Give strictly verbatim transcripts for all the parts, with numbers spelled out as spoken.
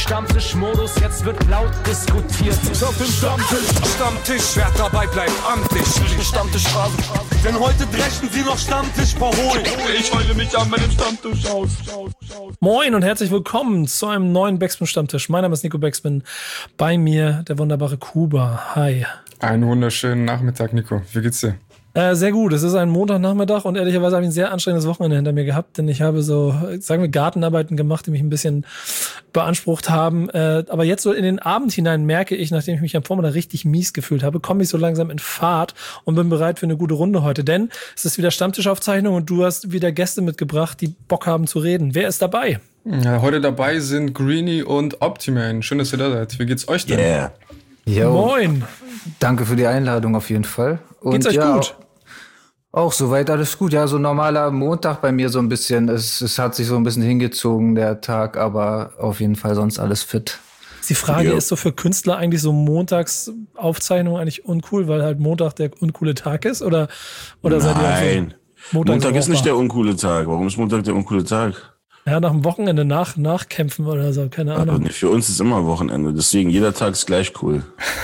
Stammtischmodus, jetzt wird laut diskutiert. Auf dem Stammtisch, Stammtisch, wer dabei bleibt, amtlich. Stammtisch Phase. Denn heute dreschen sie noch Stammtisch verholen. Ich heule mich an meinem Stammtisch aus. Moin und herzlich willkommen zu einem neuen Backspin-Stammtisch. Mein Name ist Nico Backspin. Bei mir der wunderbare Kuba. Hi. Einen wunderschönen Nachmittag, Nico. Wie geht's dir? Äh, sehr gut. Es ist ein Montagnachmittag und ehrlicherweise habe ich ein sehr anstrengendes Wochenende hinter mir gehabt, denn ich habe so, sagen wir, Gartenarbeiten gemacht, die mich ein bisschen beansprucht haben. Äh, aber jetzt so in den Abend hinein merke ich, nachdem ich mich am Vormittag richtig mies gefühlt habe, komme ich so langsam in Fahrt und bin bereit für eine gute Runde heute. Denn es ist wieder Stammtischaufzeichnung und du hast wieder Gäste mitgebracht, die Bock haben zu reden. Wer ist dabei? Ja, heute dabei sind Greeny und Optiman. Schön, dass ihr da seid. Wie geht's euch denn? Yeah. Yo. Moin. Danke für die Einladung auf jeden Fall. Und geht's euch ja, gut? Auch, auch soweit alles gut. Ja, so normaler Montag bei mir so ein bisschen. Es, es hat sich so ein bisschen hingezogen, der Tag, aber auf jeden Fall sonst alles fit. Die Frage jo. ist so für Künstler eigentlich so Montagsaufzeichnung eigentlich uncool, weil halt Montag der uncoole Tag ist? Oder, oder seid ihr Nein, so Montag ist nicht der uncoole Tag. Warum ist Montag der uncoole Tag? Ja, nach dem Wochenende nach, nachkämpfen oder so, keine Ahnung. Aber für uns ist immer Wochenende, deswegen jeder Tag ist gleich cool.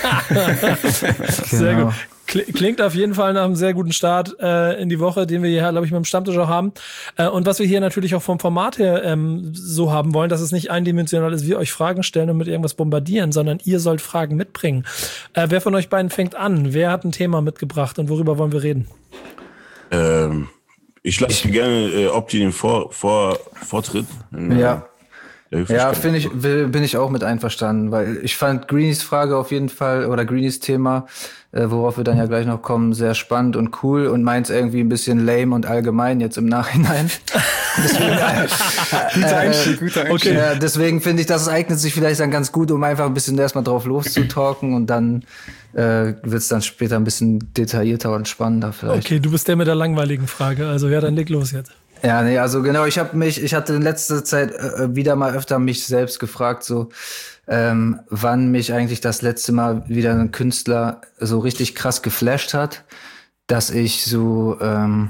Sehr Genau. gut. Klingt auf jeden Fall nach einem sehr guten Start äh, in die Woche, den wir hier, glaube ich, mit dem Stammtisch auch haben. Äh, und was wir hier natürlich auch vom Format her ähm, so haben wollen, dass es nicht eindimensional ist, wir euch Fragen stellen und mit irgendwas bombardieren, sondern ihr sollt Fragen mitbringen. Äh, wer von euch beiden fängt an? Wer hat ein Thema mitgebracht und worüber wollen wir reden? Ähm, ich lasse gerne äh, Opti den Vor, Vor, Vortritt. Ja. Der Ja, finde ich, will, bin ich auch mit einverstanden, weil ich fand Greenies Frage auf jeden Fall oder Greenies Thema, äh, worauf wir dann ja gleich noch kommen, sehr spannend und cool und meins irgendwie ein bisschen lame und allgemein jetzt im Nachhinein. deswegen, äh, Guter Einstieg, guter Einstieg. Okay. Ja, deswegen finde ich, das eignet sich vielleicht dann ganz gut, um einfach ein bisschen erstmal drauf loszutalken und dann äh, wird es dann später ein bisschen detaillierter und spannender vielleicht. Okay, du bist der mit der langweiligen Frage, also ja, dann leg los jetzt. Ja, nee, also genau, ich habe mich, ich hatte in letzter Zeit äh, wieder mal öfter mich selbst gefragt, so ähm, wann mich eigentlich das letzte Mal wieder ein Künstler so richtig krass geflasht hat, dass ich so ähm,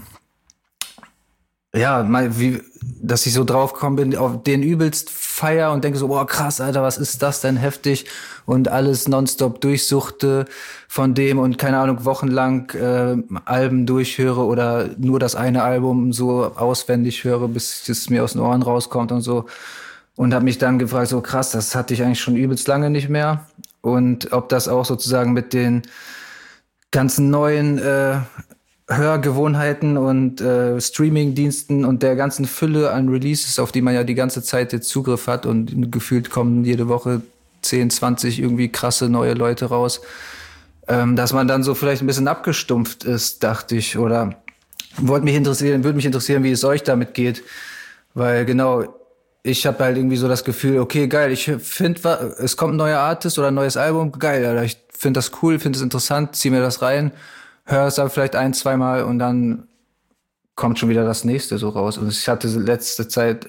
ja, mal wie, dass ich so draufgekommen bin, auf den übelst feier und denke so, boah, krass, Alter, was ist das denn heftig und alles nonstop durchsuchte von dem und keine Ahnung, wochenlang äh, Alben durchhöre oder nur das eine Album so auswendig höre, bis es mir aus den Ohren rauskommt und so und habe mich dann gefragt, so krass, das hatte ich eigentlich schon übelst lange nicht mehr und ob das auch sozusagen mit den ganzen neuen äh, Hörgewohnheiten und äh, Streaming-Diensten und der ganzen Fülle an Releases, auf die man ja die ganze Zeit jetzt Zugriff hat und gefühlt kommen jede Woche zehn, zwanzig irgendwie krasse neue Leute raus, ähm, dass man dann so vielleicht ein bisschen abgestumpft ist, dachte ich, oder wollte mich interessieren, würde mich interessieren, wie es euch damit geht, weil genau, ich habe halt irgendwie so das Gefühl, okay, geil, ich finde, es kommt ein neuer Artist oder ein neues Album, geil, Alter, ich finde das cool, finde es interessant, zieh mir das rein, hör es aber vielleicht ein, zweimal und dann kommt schon wieder das nächste so raus. Und ich hatte letzte Zeit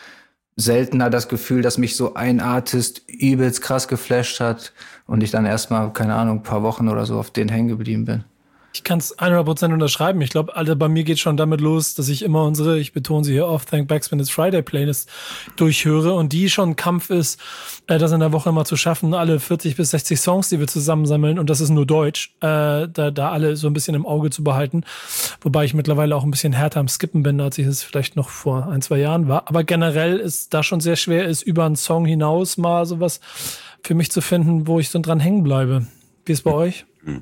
seltener das Gefühl, dass mich so ein Artist übelst krass geflasht hat und ich dann erstmal, keine Ahnung, ein paar Wochen oder so auf den hängen geblieben bin. Ich kann es hundert Prozent unterschreiben. Ich glaube, Alter, bei mir geht schon damit los, dass ich immer unsere, ich betone sie hier oft, Thank Backspin It's Friday Playlist durchhöre und die schon ein Kampf ist, äh, das in der Woche mal zu schaffen, alle vierzig bis sechzig Songs, die wir zusammensammeln und das ist nur Deutsch, äh, da, da alle so ein bisschen im Auge zu behalten. Wobei ich mittlerweile auch ein bisschen härter am Skippen bin, als ich es vielleicht noch vor ein, zwei Jahren war. Aber generell ist da schon sehr schwer, ist über einen Song hinaus mal sowas für mich zu finden, wo ich so dran hängen bleibe. Wie ist bei euch?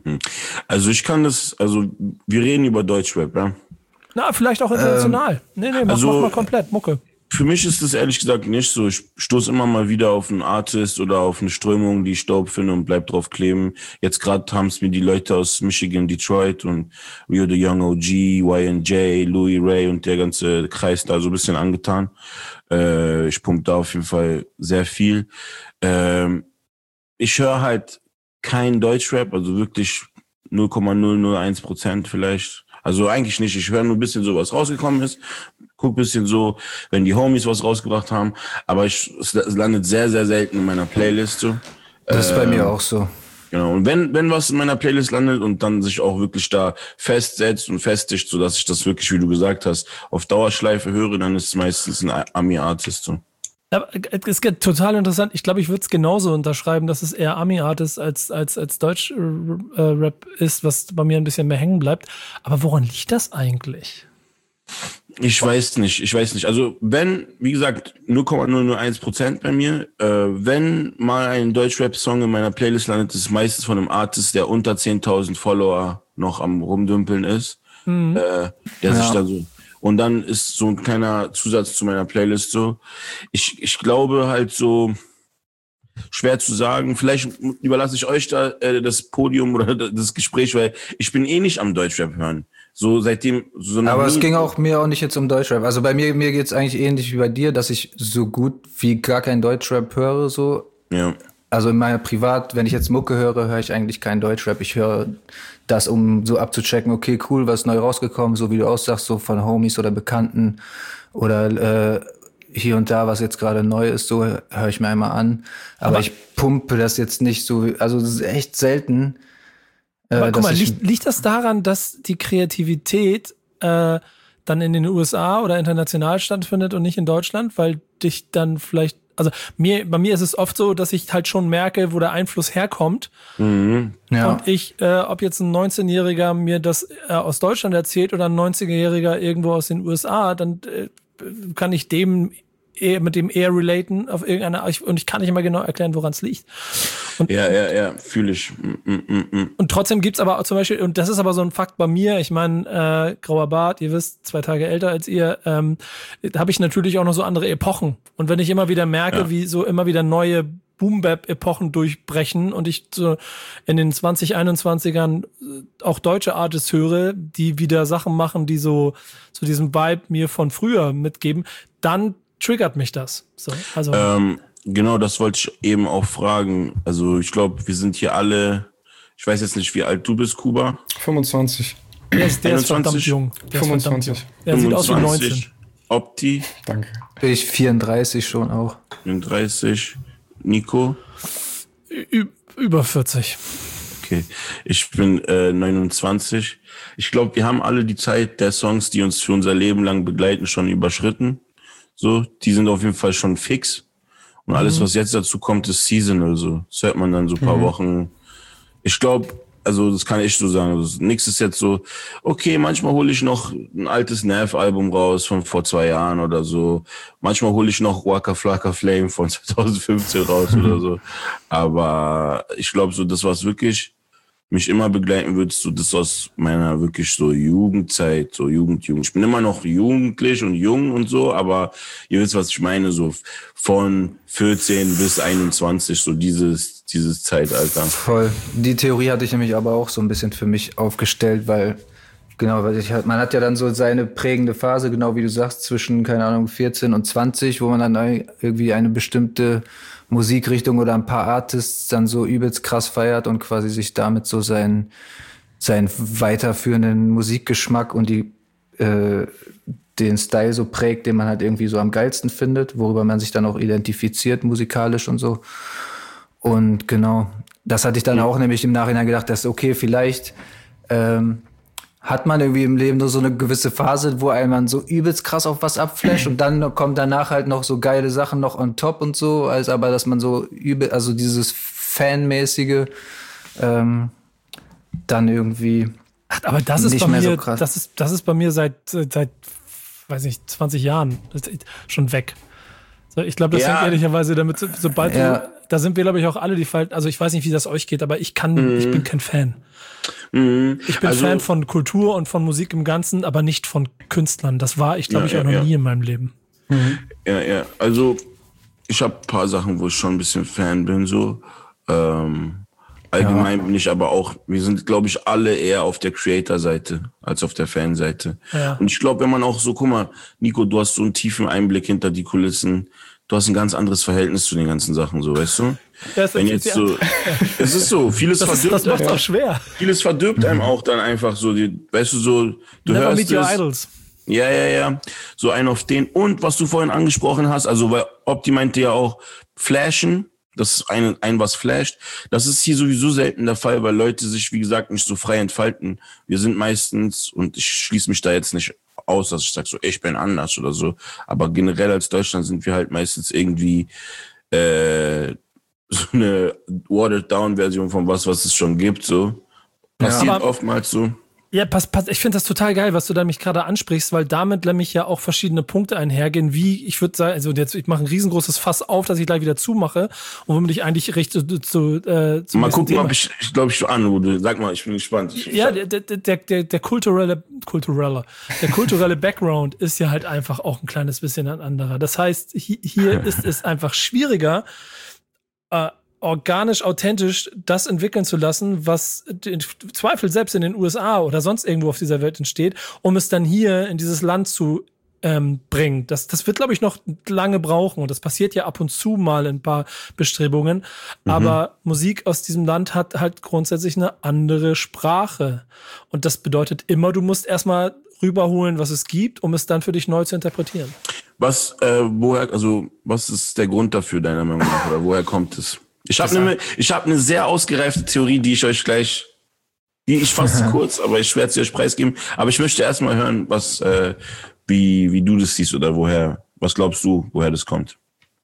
Also ich kann das, also wir reden über Deutschrap, ja? Na, vielleicht auch international. Ähm, nee, nee, mach, also, mach mal komplett, Mucke. Für mich ist das ehrlich gesagt nicht so. Ich stoße immer mal wieder auf einen Artist oder auf eine Strömung, die ich dope finde und bleib drauf kleben. Jetzt gerade haben es mir die Leute aus Michigan, Detroit und Rio the Young O G, Y N J, Louis Ray und der ganze Kreis da so ein bisschen angetan. Äh, ich pumpe da auf jeden Fall sehr viel. Ähm, ich höre halt kein Deutschrap, also wirklich null Komma null null eins Prozent vielleicht. Also eigentlich nicht. Ich höre nur ein bisschen so, was rausgekommen ist. Guck ein bisschen so, wenn die Homies was rausgebracht haben. Aber ich, es landet sehr, sehr selten in meiner Playlist. So. Das ist ähm, bei mir auch so. Genau. Und wenn, wenn was in meiner Playlist landet und dann sich auch wirklich da festsetzt und festigt, sodass ich das wirklich, wie du gesagt hast, auf Dauerschleife höre, dann ist es meistens ein Ami-Artist. So. Aber es ist total interessant. Ich glaube, ich würde es genauso unterschreiben, dass es eher Ami-Art ist als, als, als Deutsch-Rap ist, was bei mir ein bisschen mehr hängen bleibt. Aber woran liegt das eigentlich? Ich weiß nicht, ich weiß nicht. Also wenn, wie gesagt, null Komma null null eins Prozent bei mir, äh, wenn mal ein Deutsch-Rap-Song in meiner Playlist landet, ist es meistens von einem Artist, der unter zehntausend Follower noch am rumdümpeln ist. Mhm. Äh, der ja. sich da so... Und dann ist so ein kleiner Zusatz zu meiner Playlist so. Ich, ich glaube halt so, schwer zu sagen. Vielleicht überlasse ich euch da äh, das Podium oder das Gespräch, weil ich bin eh nicht am Deutschrap hören. So seitdem so. Aber es ging auch mir auch nicht jetzt um Deutschrap. Also bei mir mir geht's eigentlich ähnlich wie bei dir, dass ich so gut wie gar kein Deutschrap höre so. Ja. Also in meiner Privat, wenn ich jetzt Mucke höre, höre ich eigentlich keinen Deutschrap. Ich höre das, um so abzuchecken, okay, cool, was ist neu rausgekommen, so wie du aussagst, so von Homies oder Bekannten oder äh, hier und da, was jetzt gerade neu ist, so höre ich mir einmal an. Aber, Aber ich pumpe das jetzt nicht so, also das ist echt selten. Äh, Aber guck mal, liegt, liegt das daran, dass die Kreativität äh, dann in den U S A oder international stattfindet und nicht in Deutschland, weil dich dann vielleicht Also mir, bei mir ist es oft so, dass ich halt schon merke, wo der Einfluss herkommt. Mhm. Ja. Und ich, äh, ob jetzt ein neunzehnjähriger mir das äh, aus Deutschland erzählt oder ein neunzigerjähriger irgendwo aus den U S A, dann äh, kann ich dem eher, mit dem eher relaten auf irgendeine, ich, und ich kann nicht immer genau erklären, woran es liegt. Und, ja, ja, ja, fühle ich. Mm, mm, mm. Und trotzdem gibt's aber auch zum Beispiel, und das ist aber so ein Fakt bei mir, ich meine, äh, grauer Bart, ihr wisst, zwei Tage älter als ihr, ähm, da habe ich natürlich auch noch so andere Epochen. Und wenn ich immer wieder merke, ja. wie so immer wieder neue Boom-Bap-Epochen durchbrechen und ich so in den zwanzig einundzwanzigern auch deutsche Artists höre, die wieder Sachen machen, die so zu diesem Vibe mir von früher mitgeben, dann triggert mich das. So, also ähm, genau, das wollte ich eben auch fragen. Also ich glaube, wir sind hier alle, ich weiß jetzt nicht, wie alt du bist, Kuba. fünfundzwanzig. Der ist, der ist verdammt jung. Der fünfundzwanzig. Ist verdammt jung. Der sieht aus wie neunzehn. Opti. Danke. Ich vierunddreißig schon auch. vierunddreißig. Nico? Ü- über vierzig. Okay, ich bin äh, neunundzwanzig. Ich glaube, wir haben alle die Zeit der Songs, die uns für unser Leben lang begleiten, schon überschritten. So, die sind auf jeden Fall schon fix. Und alles, mhm. was jetzt dazu kommt, ist seasonal. So, das hört man dann so ein paar mhm. Wochen. Ich glaube, also das kann ich so sagen. Also, nichts ist jetzt so, okay, manchmal hole ich noch ein altes Nav-Album raus von vor zwei Jahren oder so. Manchmal hole ich noch Waka Flocka Flame von zwanzig fünfzehn raus mhm. oder so. Aber ich glaube, so das, was wirklich mich immer begleiten wird, so das aus meiner wirklich so Jugendzeit, so Jugend, Jugend. Ich bin immer noch jugendlich und jung und so, aber ihr wisst, was ich meine, so von vierzehn bis einundzwanzig, so dieses, dieses Zeitalter. Voll. Die Theorie hatte ich nämlich aber auch so ein bisschen für mich aufgestellt, weil, genau, weil ich halt, man hat ja dann so seine prägende Phase, genau wie du sagst, zwischen, keine Ahnung, vierzehn und zwanzig, wo man dann irgendwie eine bestimmte Musikrichtung oder ein paar Artists dann so übelst krass feiert und quasi sich damit so seinen, seinen weiterführenden Musikgeschmack und die, äh, den Style so prägt, den man halt irgendwie so am geilsten findet, worüber man sich dann auch identifiziert musikalisch und so. Und genau, das hatte ich dann auch nämlich im Nachhinein gedacht, dass okay, vielleicht ähm, hat man irgendwie im Leben nur so eine gewisse Phase, wo einem man so übelst krass auf was abflasht und dann kommt danach halt noch so geile Sachen noch on top und so, als aber dass man so übel, also dieses Fanmäßige ähm, dann irgendwie Ach, aber das ist nicht bei mehr mir, so krass. das ist, das ist bei mir seit, seit, weiß nicht, zwanzig Jahren schon weg. So, ich glaube, das Ja. hängt ehrlicherweise damit, so- sobald Ja. du, da sind wir, glaube ich, auch alle die Falten, also ich weiß nicht, wie das euch geht, aber ich kann, ich bin kein Fan. Mhm. Ich bin Also- Fan von Kultur und von Musik im Ganzen, aber nicht von Künstlern. Das war ich, glaube Ja, ich, auch ja, noch ja. nie in meinem Leben. Ja, ja. Also ich habe ein paar Sachen, wo ich schon ein bisschen Fan bin. So ähm, allgemein bin ich aber auch. Wir sind, glaube ich, alle eher auf der Creator-Seite als auf der Fan-Seite. Ja. Und ich glaube, wenn man auch so, guck mal, Nico, du hast so einen tiefen Einblick hinter die Kulissen. Du hast ein ganz anderes Verhältnis zu den ganzen Sachen, so, weißt du? Ja, es Wenn ist- jetzt ja. so, es ist so, vieles Das, ist, verdirbt das macht einem. auch schwer. Vieles verdirbt einem auch dann einfach so, die, weißt du, so, du Never hörst meet your es. idols. Ja, ja, ja. So ein auf den. Und was du vorhin angesprochen hast, also weil Opti meinte ja auch flashen, das ist ein, ein was flasht. Das ist hier sowieso selten der Fall, weil Leute sich, wie gesagt, nicht so frei entfalten. Wir sind meistens, und ich schließe mich da jetzt nicht aus, dass ich sage so, ich bin anders oder so. Aber generell als Deutschland sind wir halt meistens irgendwie äh, so eine watered-down-Version von was, was es schon gibt. So passiert ja, oftmals so. Ja, pass, pass, ich finde das total geil, was du da mich gerade ansprichst, weil damit nämlich ja auch verschiedene Punkte einhergehen, wie, ich würde sagen, also jetzt, ich mache ein riesengroßes Fass auf, dass ich gleich wieder zumache und womit ich eigentlich recht zu, zu, äh, zu mal gucken, ob ich, ich glaube, ich an, Ude. Sag mal, ich bin gespannt. Ich, ja, der, der, der, der, der kulturelle, kulturelle, der kulturelle Background ist ja halt einfach auch ein kleines bisschen ein anderer. Das heißt, hier, hier ist es einfach schwieriger, äh, organisch, authentisch das entwickeln zu lassen, was im Zweifel selbst in den U S A oder sonst irgendwo auf dieser Welt entsteht, um es dann hier in dieses Land zu ähm, bringen. Das, das wird, glaube ich, noch lange brauchen und das passiert ja ab und zu mal in ein paar Bestrebungen. Mhm. Aber Musik aus diesem Land hat halt grundsätzlich eine andere Sprache. Und das bedeutet immer, du musst erstmal rüberholen, was es gibt, um es dann für dich neu zu interpretieren. Was, äh, woher, also, was ist der Grund dafür, deiner Meinung nach, oder woher kommt es? Ich habe eine ich hab ne sehr ausgereifte Theorie, die ich euch gleich, die ich fasse kurz, aber ich werde sie euch preisgeben. Aber ich möchte erstmal hören, was, äh, wie, wie du das siehst oder woher, was glaubst du, woher das kommt?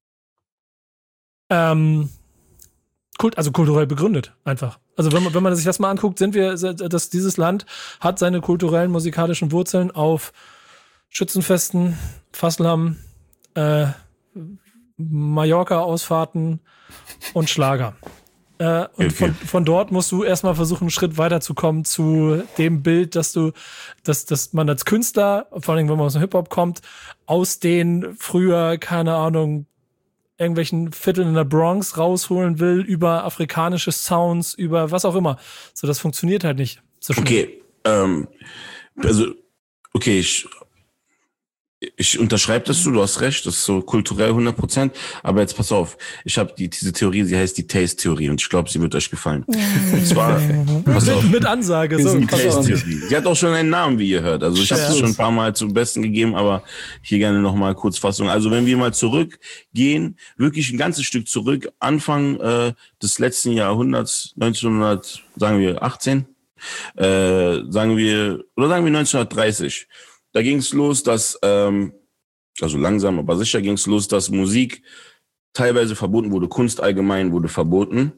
Ähm, kult, also kulturell begründet, einfach. Also wenn man, wenn man sich das mal anguckt, sind wir, dass dieses Land hat seine kulturellen musikalischen Wurzeln auf Schützenfesten, Faslam, äh, Mallorca-Ausfahrten und Schlager. Äh, und okay. von, von dort musst du erstmal versuchen, einen Schritt weiterzukommen zu dem Bild, dass du, dass, dass man als Künstler, vor allem wenn man aus dem Hip-Hop kommt, aus den früher, keine Ahnung, irgendwelchen Vierteln in der Bronx rausholen will, über afrikanische Sounds, über was auch immer. So, das funktioniert halt nicht so schnell. Okay, ähm, also, okay, ich Ich unterschreibe das so, du hast recht, das ist so kulturell hundert Prozent, aber jetzt pass auf, ich habe die, diese Theorie, sie heißt die Taste-Theorie und ich glaube, sie wird euch gefallen. Und zwar, pass auf, mit, mit Ansage. So, die Taste-Theorie. Sie hat auch schon einen Namen, wie ihr hört, also ich habe es ja. schon ein paar Mal zum Besten gegeben, aber hier gerne nochmal Kurzfassung. Also wenn wir mal zurückgehen, wirklich ein ganzes Stück zurück, Anfang äh, des letzten Jahrhunderts, neunzehnhundert, sagen wir achtzehn, äh, sagen wir, oder sagen wir neunzehnhundertdreißig, da ging es los, dass, ähm, also langsam, aber sicher ging es los, dass Musik teilweise verboten wurde, Kunst allgemein wurde verboten.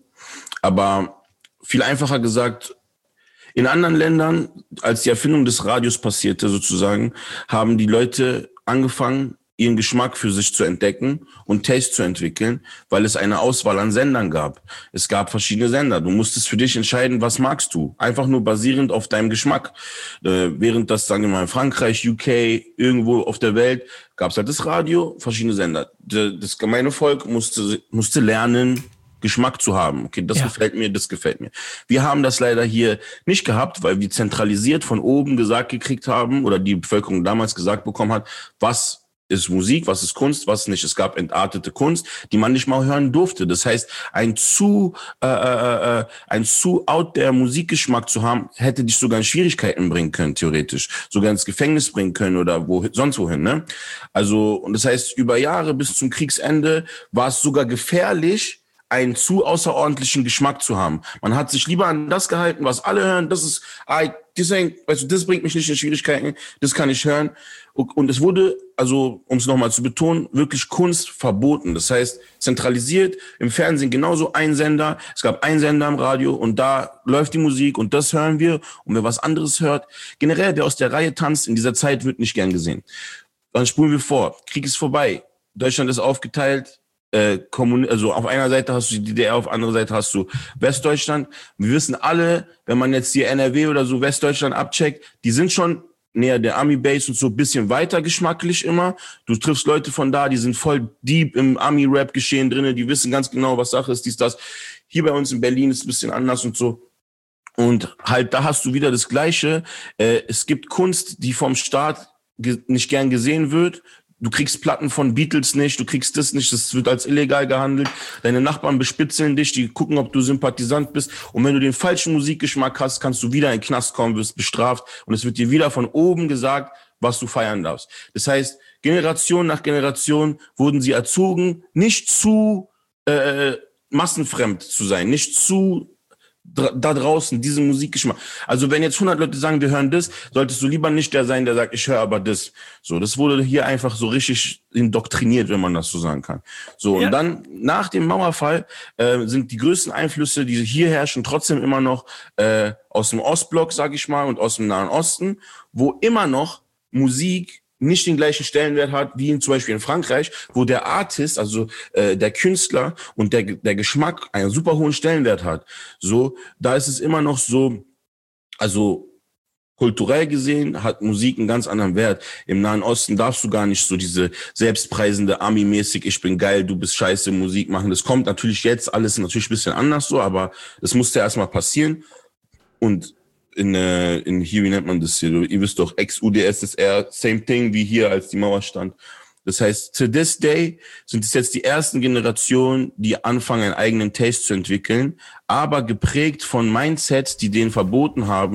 Aber viel einfacher gesagt, in anderen Ländern, als die Erfindung des Radios passierte sozusagen, haben die Leute angefangen, ihren Geschmack für sich zu entdecken und Taste zu entwickeln, weil es eine Auswahl an Sendern gab. Es gab verschiedene Sender. Du musstest für dich entscheiden, was magst du. Einfach nur basierend auf deinem Geschmack. Äh, während das, sagen wir mal, in Frankreich, U K, irgendwo auf der Welt, gab es halt das Radio, verschiedene Sender. Das gemeine Volk musste, musste lernen, Geschmack zu haben. Okay, das ja. gefällt mir, das gefällt mir. Wir haben das leider hier nicht gehabt, weil wir zentralisiert von oben gesagt gekriegt haben oder die Bevölkerung damals gesagt bekommen hat, was ist Musik, was ist Kunst, was nicht. Es gab entartete Kunst, die man nicht mal hören durfte. Das heißt, ein zu äh, äh, ein zu out der Musikgeschmack zu haben, hätte dich sogar in Schwierigkeiten bringen können, theoretisch. Sogar ins Gefängnis bringen können oder wo sonst wohin. Ne? Also, und das heißt, über Jahre bis zum Kriegsende war es sogar gefährlich, einen zu außerordentlichen Geschmack zu haben. Man hat sich lieber an das gehalten, was alle hören. Das ist, ah, das, weißt du, das bringt mich nicht in Schwierigkeiten, das kann ich hören. Und es wurde, also um es nochmal zu betonen, wirklich Kunst verboten. Das heißt, zentralisiert, im Fernsehen genauso ein Sender. Es gab einen Sender im Radio und da läuft die Musik und das hören wir. Und wer was anderes hört, generell, wer aus der Reihe tanzt, in dieser Zeit wird nicht gern gesehen. Dann spulen wir vor. Krieg ist vorbei. Deutschland ist aufgeteilt. Äh, Kommun- also auf einer Seite hast du die D D R, auf der anderen Seite hast du Westdeutschland. Wir wissen alle, wenn man jetzt hier N R W oder so Westdeutschland abcheckt, die sind schon näher der Ami-Base und so ein bisschen weiter geschmacklich immer. Du triffst Leute von da, die sind voll deep im Ami-Rap-Geschehen drinne, die wissen ganz genau, was Sache ist, dies, das. Hier bei uns in Berlin ist es ein bisschen anders und so. Und halt, da hast du wieder das Gleiche. Äh, es gibt Kunst, die vom Staat ge- nicht gern gesehen wird. Du kriegst Platten von Beatles nicht, du kriegst das nicht, das wird als illegal gehandelt. Deine Nachbarn bespitzeln dich, die gucken, ob du Sympathisant bist. Und wenn du den falschen Musikgeschmack hast, kannst du wieder in den Knast kommen, wirst bestraft. Und es wird dir wieder von oben gesagt, was du feiern darfst. Das heißt, Generation nach Generation wurden sie erzogen, nicht zu äh, massenfremd zu sein, nicht zu da draußen diesen Musikgeschmack. Also wenn jetzt hundert Leute sagen, wir hören das, solltest du lieber nicht der sein, der sagt, ich höre aber das. So, das wurde hier einfach so richtig indoktriniert, wenn man das so sagen kann. So, ja. Und dann nach dem Mauerfall äh, sind die größten Einflüsse, die hier herrschen, trotzdem immer noch äh, aus dem Ostblock, sag ich mal, und aus dem Nahen Osten, wo immer noch Musik nicht den gleichen Stellenwert hat, wie in, zum Beispiel in Frankreich, wo der Artist, also äh, der Künstler und der der Geschmack einen super hohen Stellenwert hat. So, da ist es immer noch so, also kulturell gesehen hat Musik einen ganz anderen Wert. Im Nahen Osten darfst du gar nicht so diese selbstpreisende Ami-mäßig, ich bin geil, du bist scheiße, Musik machen. Das kommt natürlich jetzt alles natürlich ein bisschen anders so, aber das musste erstmal passieren. Und in, äh, in hier, wie nennt man das hier? Ihr wisst doch, Ex-U D S S R, same thing wie hier, als die Mauer stand. Das heißt, to this day sind es jetzt die ersten Generationen, die anfangen, einen eigenen Taste zu entwickeln, aber geprägt von Mindsets, die denen verboten haben,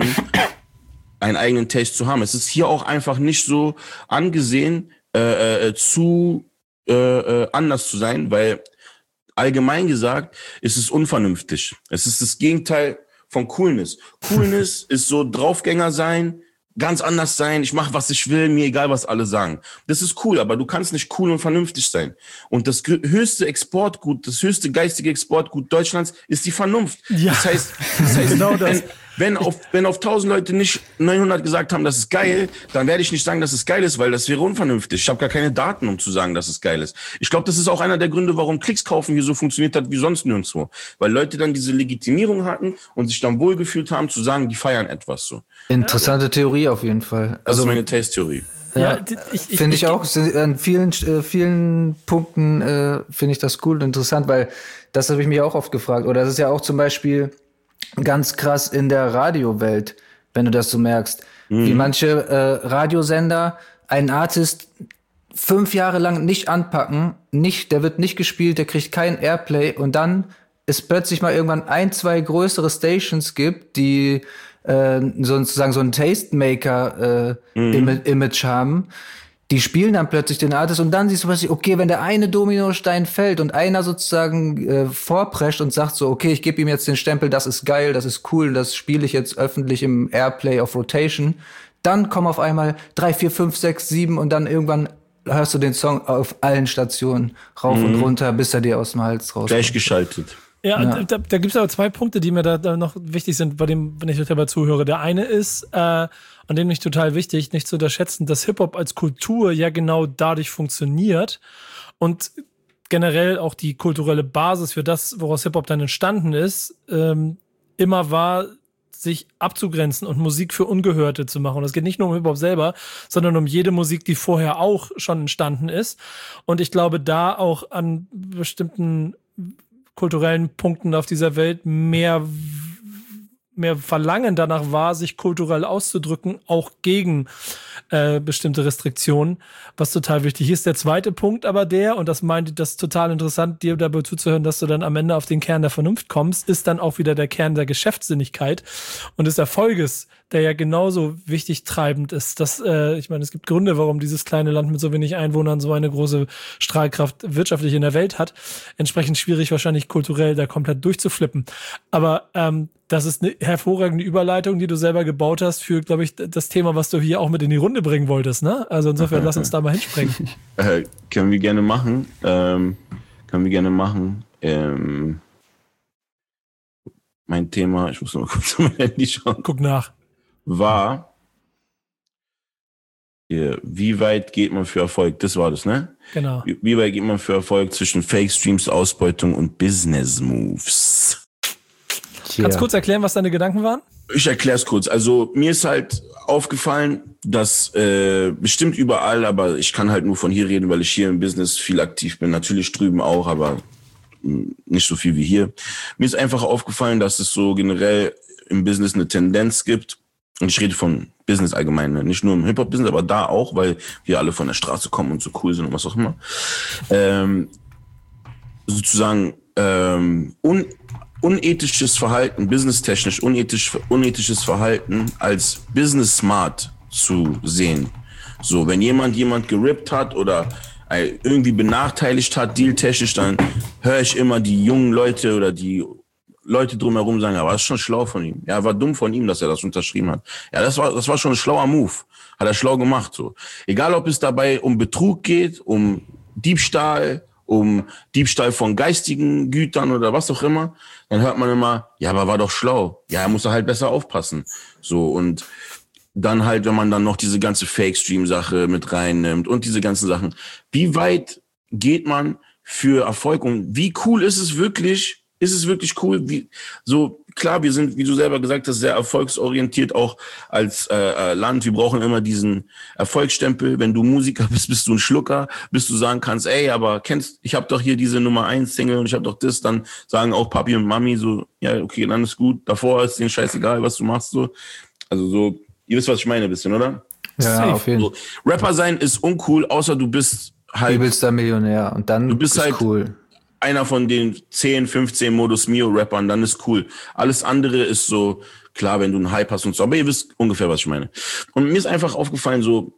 einen eigenen Taste zu haben. Es ist hier auch einfach nicht so angesehen, äh, äh, zu äh, äh, anders zu sein, weil allgemein gesagt ist es unvernünftig. Es ist das Gegenteil von Coolness. Coolness ist so Draufgänger sein, ganz anders sein, ich mache, was ich will, mir egal, was alle sagen. Das ist cool, aber du kannst nicht cool und vernünftig sein. Und das höchste Exportgut, das höchste geistige Exportgut Deutschlands ist die Vernunft. Ja. Das heißt, das heißt genau das. Wenn, wenn auf wenn auf tausend Leute nicht neunhundert gesagt haben, das ist geil, dann werde ich nicht sagen, dass es geil ist, weil das wäre unvernünftig. Ich habe gar keine Daten, um zu sagen, dass es geil ist. Ich glaube, das ist auch einer der Gründe, warum Klicks kaufen hier so funktioniert hat wie sonst nirgendwo. Weil Leute dann diese Legitimierung hatten und sich dann wohlgefühlt haben, zu sagen, die feiern etwas so. Interessante Theorie auf jeden Fall. Also das ist meine Taste-Theorie. Ja, ja ich, ich, finde ich, ich auch. An vielen, äh, vielen Punkten äh, finde ich das cool und interessant, weil das habe ich mich auch oft gefragt. Oder das ist ja auch zum Beispiel ganz krass in der Radiowelt, wenn du das so merkst. Mhm. Wie manche äh, Radiosender einen Artist fünf Jahre lang nicht anpacken, nicht, der wird nicht gespielt, der kriegt keinen Airplay und dann es plötzlich mal irgendwann ein, zwei größere Stations gibt, die äh, sozusagen so ein Tastemaker äh, mhm. Image haben. Die spielen dann plötzlich den Artist und dann siehst du plötzlich, okay, wenn der eine Dominostein fällt und einer sozusagen äh, vorprescht und sagt so, okay, ich gebe ihm jetzt den Stempel, das ist geil, das ist cool, das spiele ich jetzt öffentlich im Airplay auf Rotation, dann kommen auf einmal drei, vier, fünf, sechs, sieben und dann irgendwann hörst du den Song auf allen Stationen rauf mhm. und runter, bis er dir aus dem Hals rauskommt. Gleichgeschaltet. Ja, ja. da, da gibt es aber zwei Punkte, die mir da, da noch wichtig sind, bei dem, wenn ich dabei zuhöre. Der eine ist, äh, an dem nicht total wichtig, nicht zu unterschätzen, dass Hip-Hop als Kultur ja genau dadurch funktioniert und generell auch die kulturelle Basis für das, woraus Hip-Hop dann entstanden ist, ähm, immer war, sich abzugrenzen und Musik für Ungehörte zu machen. Und es geht nicht nur um Hip-Hop selber, sondern um jede Musik, die vorher auch schon entstanden ist. Und ich glaube, da auch an bestimmten kulturellen Punkten auf dieser Welt mehr, mehr Verlangen danach war, sich kulturell auszudrücken, auch gegen äh, bestimmte Restriktionen, was total wichtig ist. Der zweite Punkt aber der, und das meinte das ist total interessant, dir dabei zuzuhören, dass du dann am Ende auf den Kern der Vernunft kommst, ist dann auch wieder der Kern der Geschäftssinnigkeit und des Erfolges, der ja genauso wichtig treibend ist. Das, äh, ich meine, es gibt Gründe, warum dieses kleine Land mit so wenig Einwohnern so eine große Strahlkraft wirtschaftlich in der Welt hat. Entsprechend schwierig wahrscheinlich kulturell da komplett durchzuflippen. Aber ähm, das ist eine hervorragende Überleitung, die du selber gebaut hast für, glaube ich, das Thema, was du hier auch mit in die Runde bringen wolltest, ne? Also insofern lass uns da mal hinspringen. Äh, können wir gerne machen. Ähm, können wir gerne machen. Ähm, mein Thema, ich muss noch mal kurz auf mein Handy schauen. Guck nach. War, hier, wie weit geht man für Erfolg? Das war das, ne? Genau. Wie, wie weit geht man für Erfolg zwischen Fake Streams, Ausbeutung und Business Moves? Yeah. Kannst du kurz erklären, was deine Gedanken waren? Ich erkläre es kurz. Also mir ist halt aufgefallen, dass äh, bestimmt überall, aber ich kann halt nur von hier reden, weil ich hier im Business viel aktiv bin. Natürlich drüben auch, aber mh, nicht so viel wie hier. Mir ist einfach aufgefallen, dass es so generell im Business eine Tendenz gibt. Und ich rede von Business allgemein, ne? Nicht nur im Hip-Hop-Business, aber da auch, weil wir alle von der Straße kommen und so cool sind und was auch immer. Ähm, sozusagen ähm, un unethisches Verhalten, businesstechnisch unethisch, unethisches Verhalten als Business Smart zu sehen. So, wenn jemand jemand gerippt hat oder irgendwie benachteiligt hat, dealtechnisch, dann höre ich immer die jungen Leute oder die Leute drumherum sagen, aber das ist schon schlau von ihm. Ja, war dumm von ihm, dass er das unterschrieben hat. Ja, das war, das war schon ein schlauer Move. Hat er schlau gemacht, so. Egal, ob es dabei um Betrug geht, um Diebstahl, um Diebstahl von geistigen Gütern oder was auch immer, dann hört man immer, ja, aber war doch schlau. Ja, er muss da halt besser aufpassen. So, und dann halt, wenn man dann noch diese ganze Fake-Stream-Sache mit reinnimmt und diese ganzen Sachen. Wie weit geht man für Erfolg und wie cool ist es wirklich, ist es wirklich cool? Wie, so, klar, wir sind, wie du selber gesagt hast, sehr erfolgsorientiert auch als äh, Land. Wir brauchen immer diesen Erfolgsstempel. Wenn du Musiker bist, bist du ein Schlucker, bis du sagen kannst, ey, aber kennst, ich habe doch hier diese Nummer eins Single und ich habe doch das, dann sagen auch Papi und Mami so, ja, okay, dann ist gut. Davor ist denen scheißegal, was du machst, so. Also so, ihr wisst, was ich meine, ein bisschen, oder? Ja, auf jeden Fall. So, Rapper sein ist uncool, außer du bist halt... Übelster Millionär und dann du bist ist halt cool. Einer von den zehn, fünfzehn Modus Mio Rappern, dann ist cool. Alles andere ist so, klar, wenn du einen Hype hast und so, aber ihr wisst ungefähr, was ich meine. Und mir ist einfach aufgefallen so,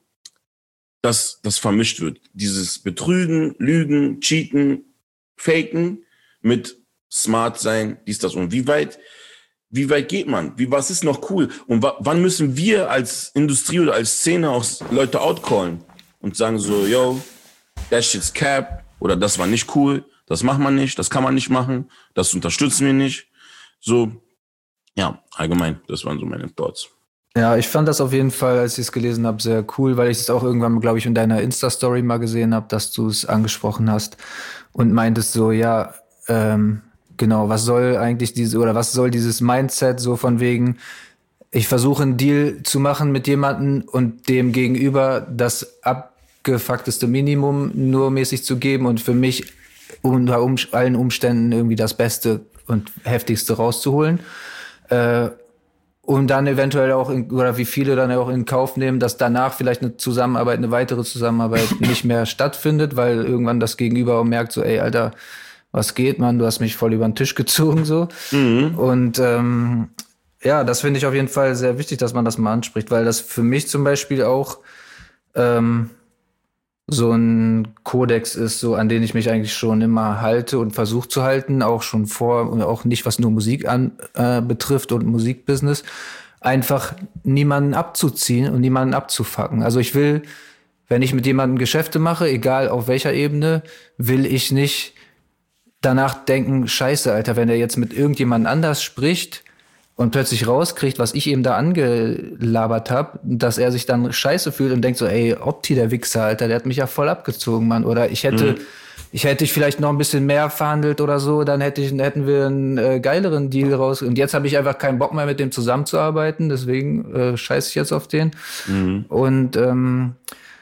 dass das vermischt wird. Dieses Betrügen, Lügen, Cheaten, Faken mit Smart sein, dies, das und wie weit, wie weit geht man? Wie, was ist noch cool? Und wa- wann müssen wir als Industrie oder als Szene auch Leute outcallen und sagen so, yo, that shit's cap oder das war nicht cool. Das macht man nicht, das kann man nicht machen, das unterstützen wir nicht. So, ja, allgemein, das waren so meine Thoughts. Ja, ich fand das auf jeden Fall, als ich es gelesen habe, sehr cool, weil ich es auch irgendwann, glaube ich, in deiner Insta-Story mal gesehen habe, dass du es angesprochen hast und meintest so, ja, ähm, genau, was soll eigentlich diese, oder was soll dieses Mindset so von wegen, ich versuche einen Deal zu machen mit jemandem und dem gegenüber das abgefuckteste Minimum nur mäßig zu geben und für mich unter um, allen Umständen irgendwie das Beste und Heftigste rauszuholen. Äh, und dann eventuell auch, in, oder wie viele dann auch in Kauf nehmen, dass danach vielleicht eine Zusammenarbeit, eine weitere Zusammenarbeit nicht mehr stattfindet, weil irgendwann das Gegenüber auch merkt so, ey, Alter, was geht, Mann, du hast mich voll über den Tisch gezogen, so. Mhm. Und ähm, ja, das finde ich auf jeden Fall sehr wichtig, dass man das mal anspricht, weil das für mich zum Beispiel auch ähm, so ein Kodex ist, so an den ich mich eigentlich schon immer halte und versuche zu halten, auch schon vor und auch nicht, was nur Musik an äh, betrifft und Musikbusiness, einfach niemanden abzuziehen und niemanden abzufucken. Also ich will, wenn ich mit jemandem Geschäfte mache, egal auf welcher Ebene, will ich nicht danach denken, scheiße, Alter, wenn er jetzt mit irgendjemand anders spricht und plötzlich rauskriegt, was ich ihm da angelabert habe, dass er sich dann scheiße fühlt und denkt so, ey, Opti, der Wichser, Alter, der hat mich ja voll abgezogen, Mann. Oder ich hätte, mhm. ich hätte ich vielleicht noch ein bisschen mehr verhandelt oder so, dann hätte ich, hätten wir einen äh, geileren Deal raus. Und jetzt habe ich einfach keinen Bock mehr, mit dem zusammenzuarbeiten, deswegen äh, scheiße ich jetzt auf den. Mhm. Und ähm,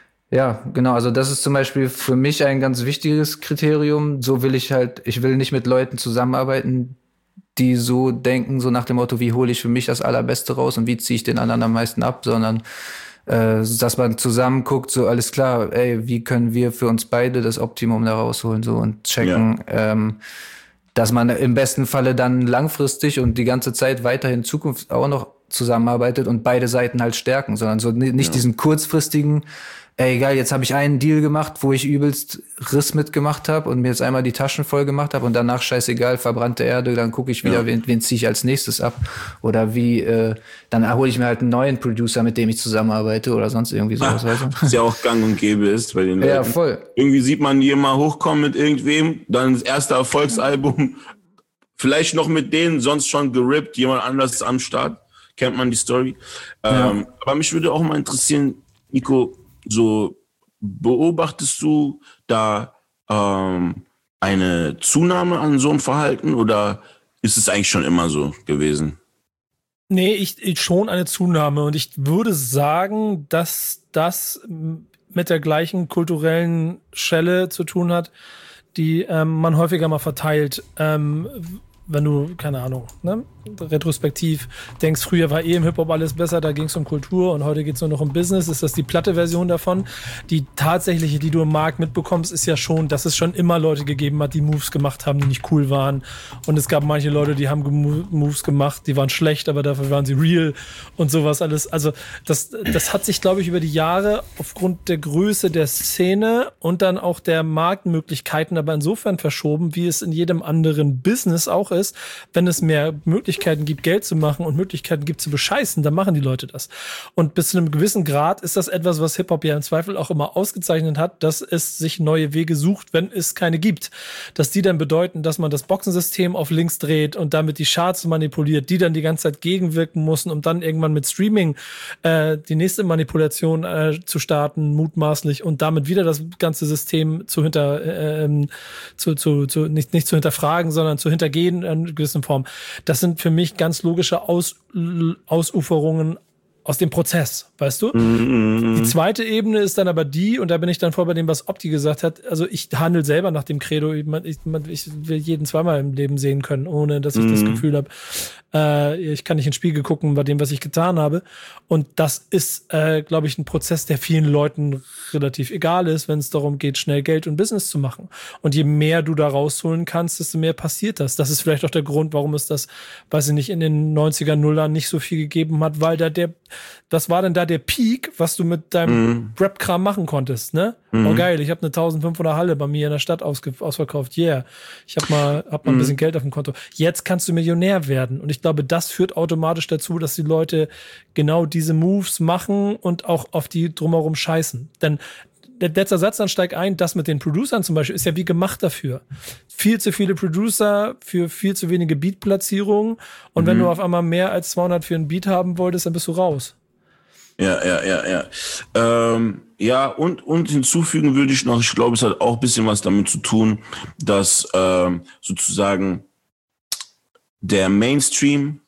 ja, genau, also das ist zum Beispiel für mich ein ganz wichtiges Kriterium. So will ich halt, ich will nicht mit Leuten zusammenarbeiten, die so denken, so nach dem Motto, wie hole ich für mich das Allerbeste raus und wie ziehe ich den anderen am meisten ab, sondern äh, dass man zusammen guckt, so alles klar, ey, wie können wir für uns beide das Optimum da rausholen so und checken, ja. ähm, dass man im besten Falle dann langfristig und die ganze Zeit weiterhin in Zukunft auch noch zusammenarbeitet und beide Seiten halt stärken, sondern so nicht ja. diesen kurzfristigen, ey, geil, jetzt habe ich einen Deal gemacht, wo ich übelst Riss mitgemacht habe und mir jetzt einmal die Taschen voll gemacht habe und danach scheißegal, verbrannte Erde, dann gucke ich wieder, ja. wen, wen ziehe ich als nächstes ab oder wie, äh, dann hole ich mir halt einen neuen Producer, mit dem ich zusammenarbeite oder sonst irgendwie sowas. Ah, was ja auch gang und gäbe ist bei den Leuten. Ja, voll. Irgendwie sieht man die immer hochkommen mit irgendwem, dann das erste Erfolgsalbum, vielleicht noch mit denen, sonst schon gerippt, jemand anders am Start, kennt man die Story. Ja. Ähm, aber mich würde auch mal interessieren, Nico, so beobachtest du da ähm, eine Zunahme an so einem Verhalten oder ist es eigentlich schon immer so gewesen? Nee, ich, ich schon eine Zunahme und ich würde sagen, dass das mit der gleichen kulturellen Schelle zu tun hat, die ähm, man häufiger mal verteilt. Ähm, wenn du, keine Ahnung, ne, retrospektiv denkst, früher war eh im Hip-Hop alles besser, da ging es um Kultur und heute geht es nur noch um Business, ist das die platte Version davon. Die tatsächliche, die du im Markt mitbekommst, ist ja schon, dass es schon immer Leute gegeben hat, die Moves gemacht haben, die nicht cool waren. Und es gab manche Leute, die haben Moves gemacht, die waren schlecht, aber dafür waren sie real und sowas alles. Also das, das hat sich, glaube ich, über die Jahre aufgrund der Größe der Szene und dann auch der Marktmöglichkeiten aber insofern verschoben, wie es in jedem anderen Business auch ist, ist, wenn es mehr Möglichkeiten gibt, Geld zu machen und Möglichkeiten gibt zu bescheißen, dann machen die Leute das. Und bis zu einem gewissen Grad ist das etwas, was Hip-Hop ja im Zweifel auch immer ausgezeichnet hat, dass es sich neue Wege sucht, wenn es keine gibt. Dass die dann bedeuten, dass man das Boxensystem auf links dreht und damit die Charts manipuliert, die dann die ganze Zeit gegenwirken müssen, um dann irgendwann mit Streaming äh, die nächste Manipulation äh, zu starten, mutmaßlich, und damit wieder das ganze System zu hinter, äh, zu, zu, zu nicht, nicht zu hinterfragen, sondern zu hintergehen in gewissen Form. Das sind für mich ganz logische Aus, Ausuferungen aus dem Prozess, weißt du? Mm-hmm. Die zweite Ebene ist dann aber die, und da bin ich dann voll bei dem, was Opti gesagt hat, also ich handle selber nach dem Credo, ich, ich, ich will jeden zweimal im Leben sehen können, ohne dass ich mm-hmm. das Gefühl habe, äh, ich kann nicht in den Spiegel gucken bei dem, was ich getan habe. Und das ist, äh, glaube ich, ein Prozess, der vielen Leuten relativ egal ist, wenn es darum geht, schnell Geld und Business zu machen. Und je mehr du da rausholen kannst, desto mehr passiert das. Das ist vielleicht auch der Grund, warum es das, weiß ich nicht, in den neunziger, Nullern nicht so viel gegeben hat, weil da der, das war dann da der Peak, was du mit deinem mm. Rap-Kram machen konntest, ne? Mm. Oh geil, ich habe eine eintausendfünfhundert Halle bei mir in der Stadt ausge- ausverkauft, yeah. Ich habe mal, hab mal mm. ein bisschen Geld auf dem Konto. Jetzt kannst du Millionär werden. Und ich glaube, das führt automatisch dazu, dass die Leute genau diese Moves machen und auch auf die drumherum scheißen. Denn der letzte Satz dann steigt ein, das mit den Producern zum Beispiel ist ja wie gemacht dafür. Viel zu viele Producer für viel zu wenige Beat-Platzierungen. Und mhm. wenn du auf einmal mehr als zweihundert für einen Beat haben wolltest, dann bist du raus. Ja, ja, ja, ja. Ähm, ja, und, und hinzufügen würde ich noch, ich glaube, es hat auch ein bisschen was damit zu tun, dass ähm, sozusagen der Mainstream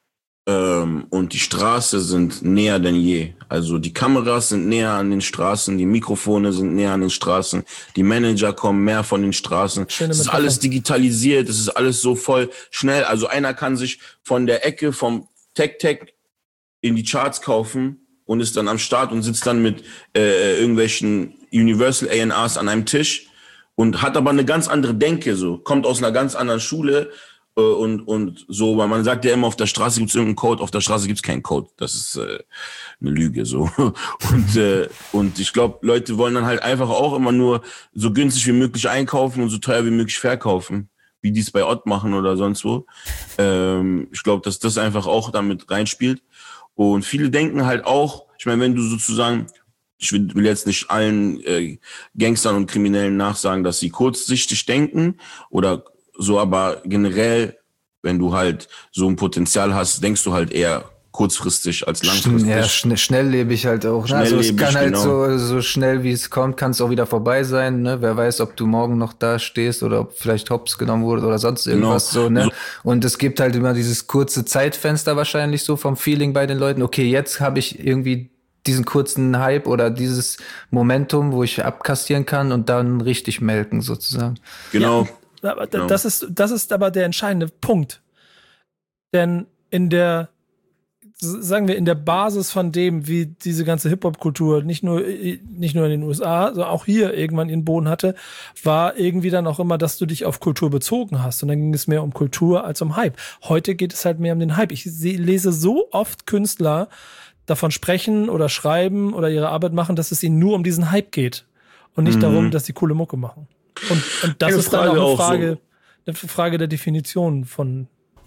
ähm, und die Straße sind näher denn je. Also die Kameras sind näher an den Straßen, die Mikrofone sind näher an den Straßen, die Manager kommen mehr von den Straßen. Es ist alles digitalisiert, es ist alles so voll schnell. Also einer kann sich von der Ecke vom Tech-Tech in die Charts kaufen und ist dann am Start und sitzt dann mit äh, irgendwelchen Universal A and Rs an einem Tisch und hat aber eine ganz andere Denke, so kommt aus einer ganz anderen Schule äh, und und so, weil man sagt ja immer, auf der Straße gibt's irgendeinen Code, auf der Straße gibt's keinen Code. Das ist äh, eine Lüge, so. Und äh, und ich glaube, Leute wollen dann halt einfach auch immer nur so günstig wie möglich einkaufen und so teuer wie möglich verkaufen, wie die es bei Ott machen oder sonst wo. Ähm, ich glaube, dass das einfach auch damit reinspielt. Und viele denken halt auch, ich meine, wenn du sozusagen, ich will, will jetzt nicht allen äh, Gangstern und Kriminellen nachsagen, dass sie kurzsichtig denken oder so, aber generell, wenn du halt so ein Potenzial hast, denkst du halt eher kurzfristig als langfristig. Ja, schn- schnelllebig halt auch. Ne? Also es kann halt genau. so so schnell, wie es kommt, kann es auch wieder vorbei sein. Ne? Wer weiß, ob du morgen noch da stehst oder ob vielleicht Hops genommen wurde oder sonst irgendwas. Genau. so. Ne? So. Und es gibt halt immer dieses kurze Zeitfenster wahrscheinlich so vom Feeling bei den Leuten. Okay, jetzt habe ich irgendwie diesen kurzen Hype oder dieses Momentum, wo ich abkassieren kann und dann richtig melken sozusagen. Genau. Ja, aber genau. Das ist das ist aber der entscheidende Punkt. Denn in der sagen wir, in der Basis von dem, wie diese ganze Hip-Hop-Kultur nicht nur nicht nur in den U S A, sondern auch hier irgendwann ihren Boden hatte, war irgendwie dann auch immer, dass du dich auf Kultur bezogen hast. Und dann ging es mehr um Kultur als um Hype. Heute geht es halt mehr um den Hype. Ich lese so oft Künstler davon sprechen oder schreiben oder ihre Arbeit machen, dass es ihnen nur um diesen Hype geht und nicht mhm. darum, dass sie coole Mucke machen. Und, und das eine ist dann Frage auch eine Frage, so. eine Frage der Definition von.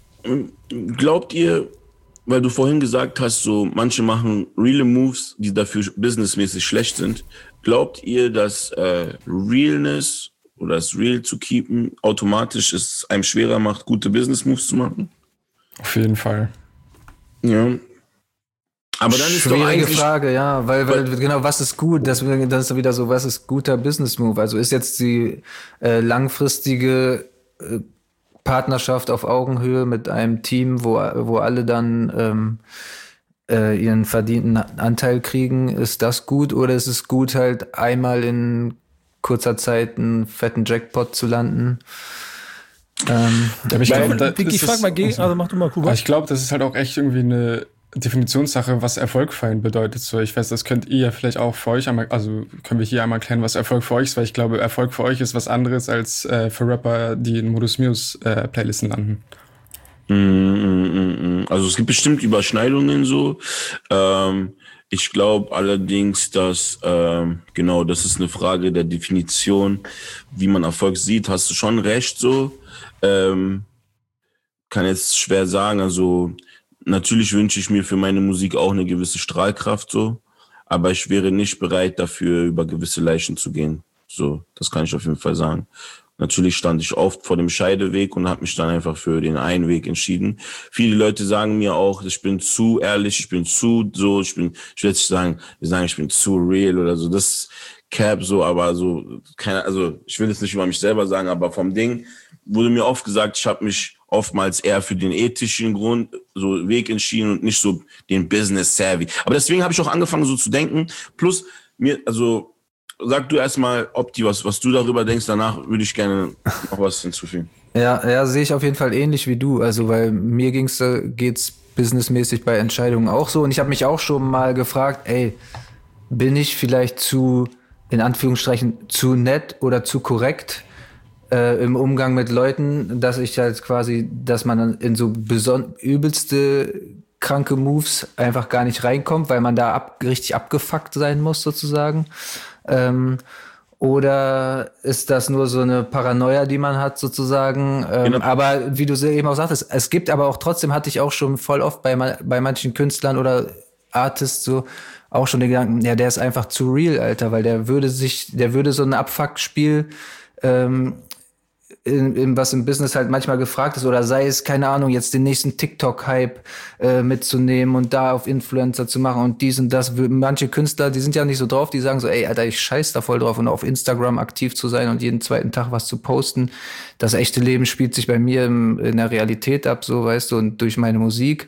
Glaubt ihr, weil du vorhin gesagt hast, so manche machen reale Moves, die dafür businessmäßig schlecht sind. Glaubt ihr, dass äh, Realness oder das Real zu keepen automatisch es einem schwerer macht, gute Business Moves zu machen? Auf jeden Fall. Ja. Aber dann ist Schwierige doch eigentlich Frage, ja, weil, weil genau, was ist gut? Das, das ist wieder so, was ist guter Business Move? Also ist jetzt die äh, langfristige äh, Partnerschaft auf Augenhöhe mit einem Team, wo wo alle dann ähm, äh, ihren verdienten Anteil kriegen, ist das gut oder ist es gut, halt einmal in kurzer Zeit einen fetten Jackpot zu landen? Ähm, ja, ich glaub, da, ich frage mal gegen, also mach du mal Kuba. Ich glaube, das ist halt auch echt irgendwie eine Definitionssache, was Erfolg für einen bedeutet. So, ich weiß, das könnt ihr ja vielleicht auch für euch einmal, also können wir hier einmal klären, was Erfolg für euch ist, weil ich glaube, Erfolg für euch ist was anderes als äh, für Rapper, die in Modus Muse äh, Playlisten landen. Mm, mm, mm. Also es gibt bestimmt Überschneidungen so. Ähm, ich glaube allerdings, dass ähm, genau, das ist eine Frage der Definition, wie man Erfolg sieht. Hast du schon recht so. Ähm, kann jetzt schwer sagen, also natürlich wünsche ich mir für meine Musik auch eine gewisse Strahlkraft so, aber ich wäre nicht bereit dafür, über gewisse Leichen zu gehen. So, das kann ich auf jeden Fall sagen. Natürlich stand ich oft vor dem Scheideweg und habe mich dann einfach für den einen Weg entschieden. Viele Leute sagen mir auch, ich bin zu ehrlich, ich bin zu so, ich bin, ich will jetzt nicht sagen, die sagen, ich bin zu real oder so, das Cap so, aber so, keine, also ich will jetzt nicht über mich selber sagen, aber vom Ding wurde mir oft gesagt, ich habe mich oftmals eher für den ethischen Grund, so Weg entschieden und nicht so den Business Savvy. Aber deswegen habe ich auch angefangen so zu denken, plus mir, also sag du erstmal, Opti, was, was du darüber denkst, danach würde ich gerne noch was hinzufügen. Ja, ja, sehe ich auf jeden Fall ähnlich wie du. Also, weil mir ging's, geht's businessmäßig bei Entscheidungen auch so. Und ich habe mich auch schon mal gefragt, ey, bin ich vielleicht zu, in Anführungsstrichen, zu nett oder zu korrekt äh, im Umgang mit Leuten, dass ich halt quasi, dass man dann in so beson- übelste kranke Moves einfach gar nicht reinkommt, weil man da ab, richtig abgefuckt sein muss, sozusagen. Ähm, oder ist das nur so eine Paranoia, die man hat, sozusagen? Ähm, genau. Aber wie du eben auch sagtest, es gibt aber auch trotzdem, hatte ich auch schon voll oft bei, bei manchen Künstlern oder Artists so auch schon den Gedanken, ja, der ist einfach zu real, Alter, weil der würde sich, der würde so ein Abfuck-Spiel, ähm, In, in, was im Business halt manchmal gefragt ist, oder sei es, keine Ahnung, jetzt den nächsten TikTok-Hype äh, mitzunehmen und da auf Influencer zu machen und dies und das. Manche Künstler, die sind ja nicht so drauf, die sagen so, ey, Alter, ich scheiß da voll drauf und auf Instagram aktiv zu sein und jeden zweiten Tag was zu posten. Das echte Leben spielt sich bei mir im, in der Realität ab, so, weißt du, und durch meine Musik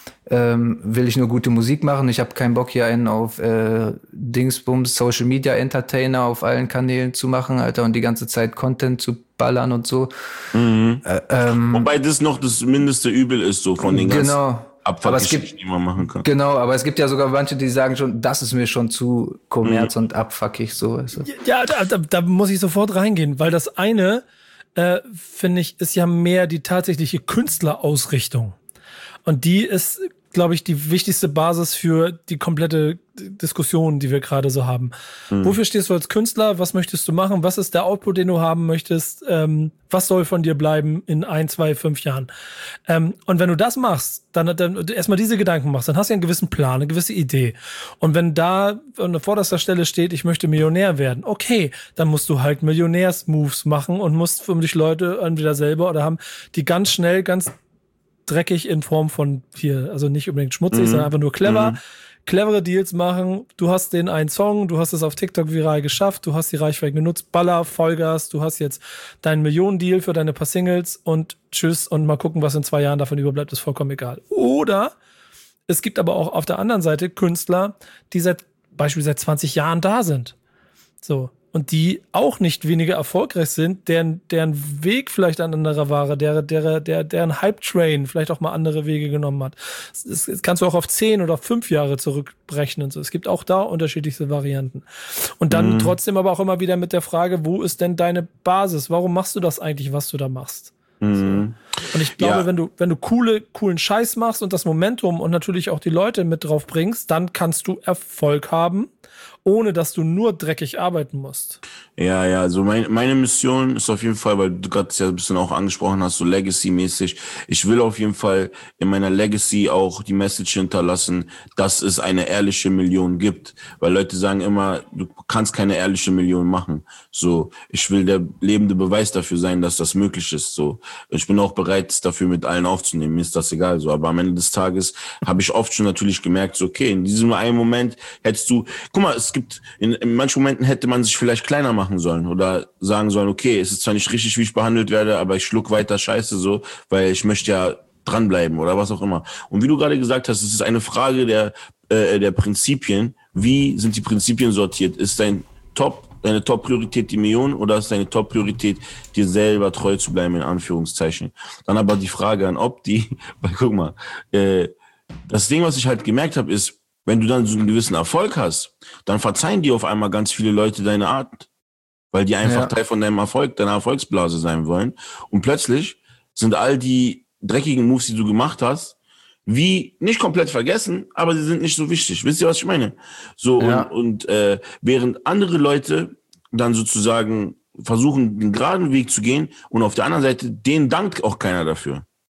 ähm, will ich nur gute Musik machen. Ich habe keinen Bock, hier einen auf äh, Dingsbums, Social Media Entertainer auf allen Kanälen zu machen, Alter, und die ganze Zeit Content zu ballern und so. Mhm. Äh, ähm, Wobei das noch das mindeste Übel ist, so von den ganzen genau. Abfuck-Geschichten, die man machen kann. Genau, aber es gibt ja sogar manche, die sagen schon, das ist mir schon zu kommerz mhm. und abfuckig, so. Weißt du? Ja, da, da, da muss ich sofort reingehen, weil das eine, äh, finde ich, ist ja mehr die tatsächliche Künstlerausrichtung. Und die ist, glaube ich, die wichtigste Basis für die komplette Diskussion, die wir gerade so haben. Mhm. Wofür stehst du als Künstler? Was möchtest du machen? Was ist der Output, den du haben möchtest? Ähm, was soll von dir bleiben in ein, zwei, fünf Jahren? Ähm, und wenn du das machst, dann, dann erstmal diese Gedanken machst, dann hast du ja einen gewissen Plan, eine gewisse Idee. Und wenn da an vorderster Stelle steht, ich möchte Millionär werden, okay, dann musst du halt Millionärs-Moves machen und musst für dich Leute entweder selber oder haben, die ganz schnell, ganz dreckig in Form von hier, also nicht unbedingt schmutzig, mhm. sondern einfach nur clever, mhm. clevere Deals machen. Du hast den einen Song, du hast es auf TikTok viral geschafft, du hast die Reichweite genutzt, Baller, Vollgas, du hast jetzt deinen Millionen-Deal für deine paar Singles und tschüss und mal gucken, was in zwei Jahren davon überbleibt, ist vollkommen egal. Oder es gibt aber auch auf der anderen Seite Künstler, die seit beispielsweise seit zwanzig Jahren da sind. So. Und die auch nicht weniger erfolgreich sind, deren, deren Weg vielleicht ein anderer war, der, der, der, deren Hype-Train vielleicht auch mal andere Wege genommen hat. Das, das kannst du auch auf zehn oder fünf Jahre zurückbrechen und so. Es gibt auch da unterschiedlichste Varianten. Und dann mhm. trotzdem aber auch immer wieder mit der Frage, wo ist denn deine Basis? Warum machst du das eigentlich, was du da machst? Mhm. So. Und ich glaube, ja. wenn du, wenn du coole, coolen Scheiß machst und das Momentum und natürlich auch die Leute mit drauf bringst, dann kannst du Erfolg haben, ohne dass du nur dreckig arbeiten musst. Ja, ja, also mein, meine Mission ist auf jeden Fall, weil du gerade ja ein bisschen auch angesprochen hast, so Legacy-mäßig. Ich will auf jeden Fall in meiner Legacy auch die Message hinterlassen, dass es eine ehrliche Million gibt. Weil Leute sagen immer, du kannst keine ehrliche Million machen. So, ich will der lebende Beweis dafür sein, dass das möglich ist. So, ich bin auch bereit, es dafür mit allen aufzunehmen. Mir ist das egal. So, aber am Ende des Tages habe ich oft schon natürlich gemerkt, so, okay, in diesem einen Moment hättest du, guck mal, es gibt, in, in manchen Momenten hätte man sich vielleicht kleiner machen sollen oder sagen sollen, okay, es ist zwar nicht richtig, wie ich behandelt werde, aber ich schluck weiter Scheiße so, weil ich möchte ja dranbleiben oder was auch immer. Und wie du gerade gesagt hast, es ist eine Frage der, äh, der Prinzipien. Wie sind die Prinzipien sortiert? Ist dein Top, deine Top-Priorität die Million oder ist deine Top-Priorität, dir selber treu zu bleiben, in Anführungszeichen? Dann aber die Frage an Opti, weil guck mal, äh, das Ding, was ich halt gemerkt habe, ist, wenn du dann so einen gewissen Erfolg hast, dann verzeihen dir auf einmal ganz viele Leute deine Art, weil die einfach ja. Teil von deinem Erfolg, deiner Erfolgsblase sein wollen. Und plötzlich sind all die dreckigen Moves, die du gemacht hast, wie nicht komplett vergessen, aber sie sind nicht so wichtig. Wisst ihr, was ich meine? So ja. und, und äh, während andere Leute dann sozusagen versuchen, den geraden Weg zu gehen und auf der anderen Seite, denen dankt auch keiner dafür.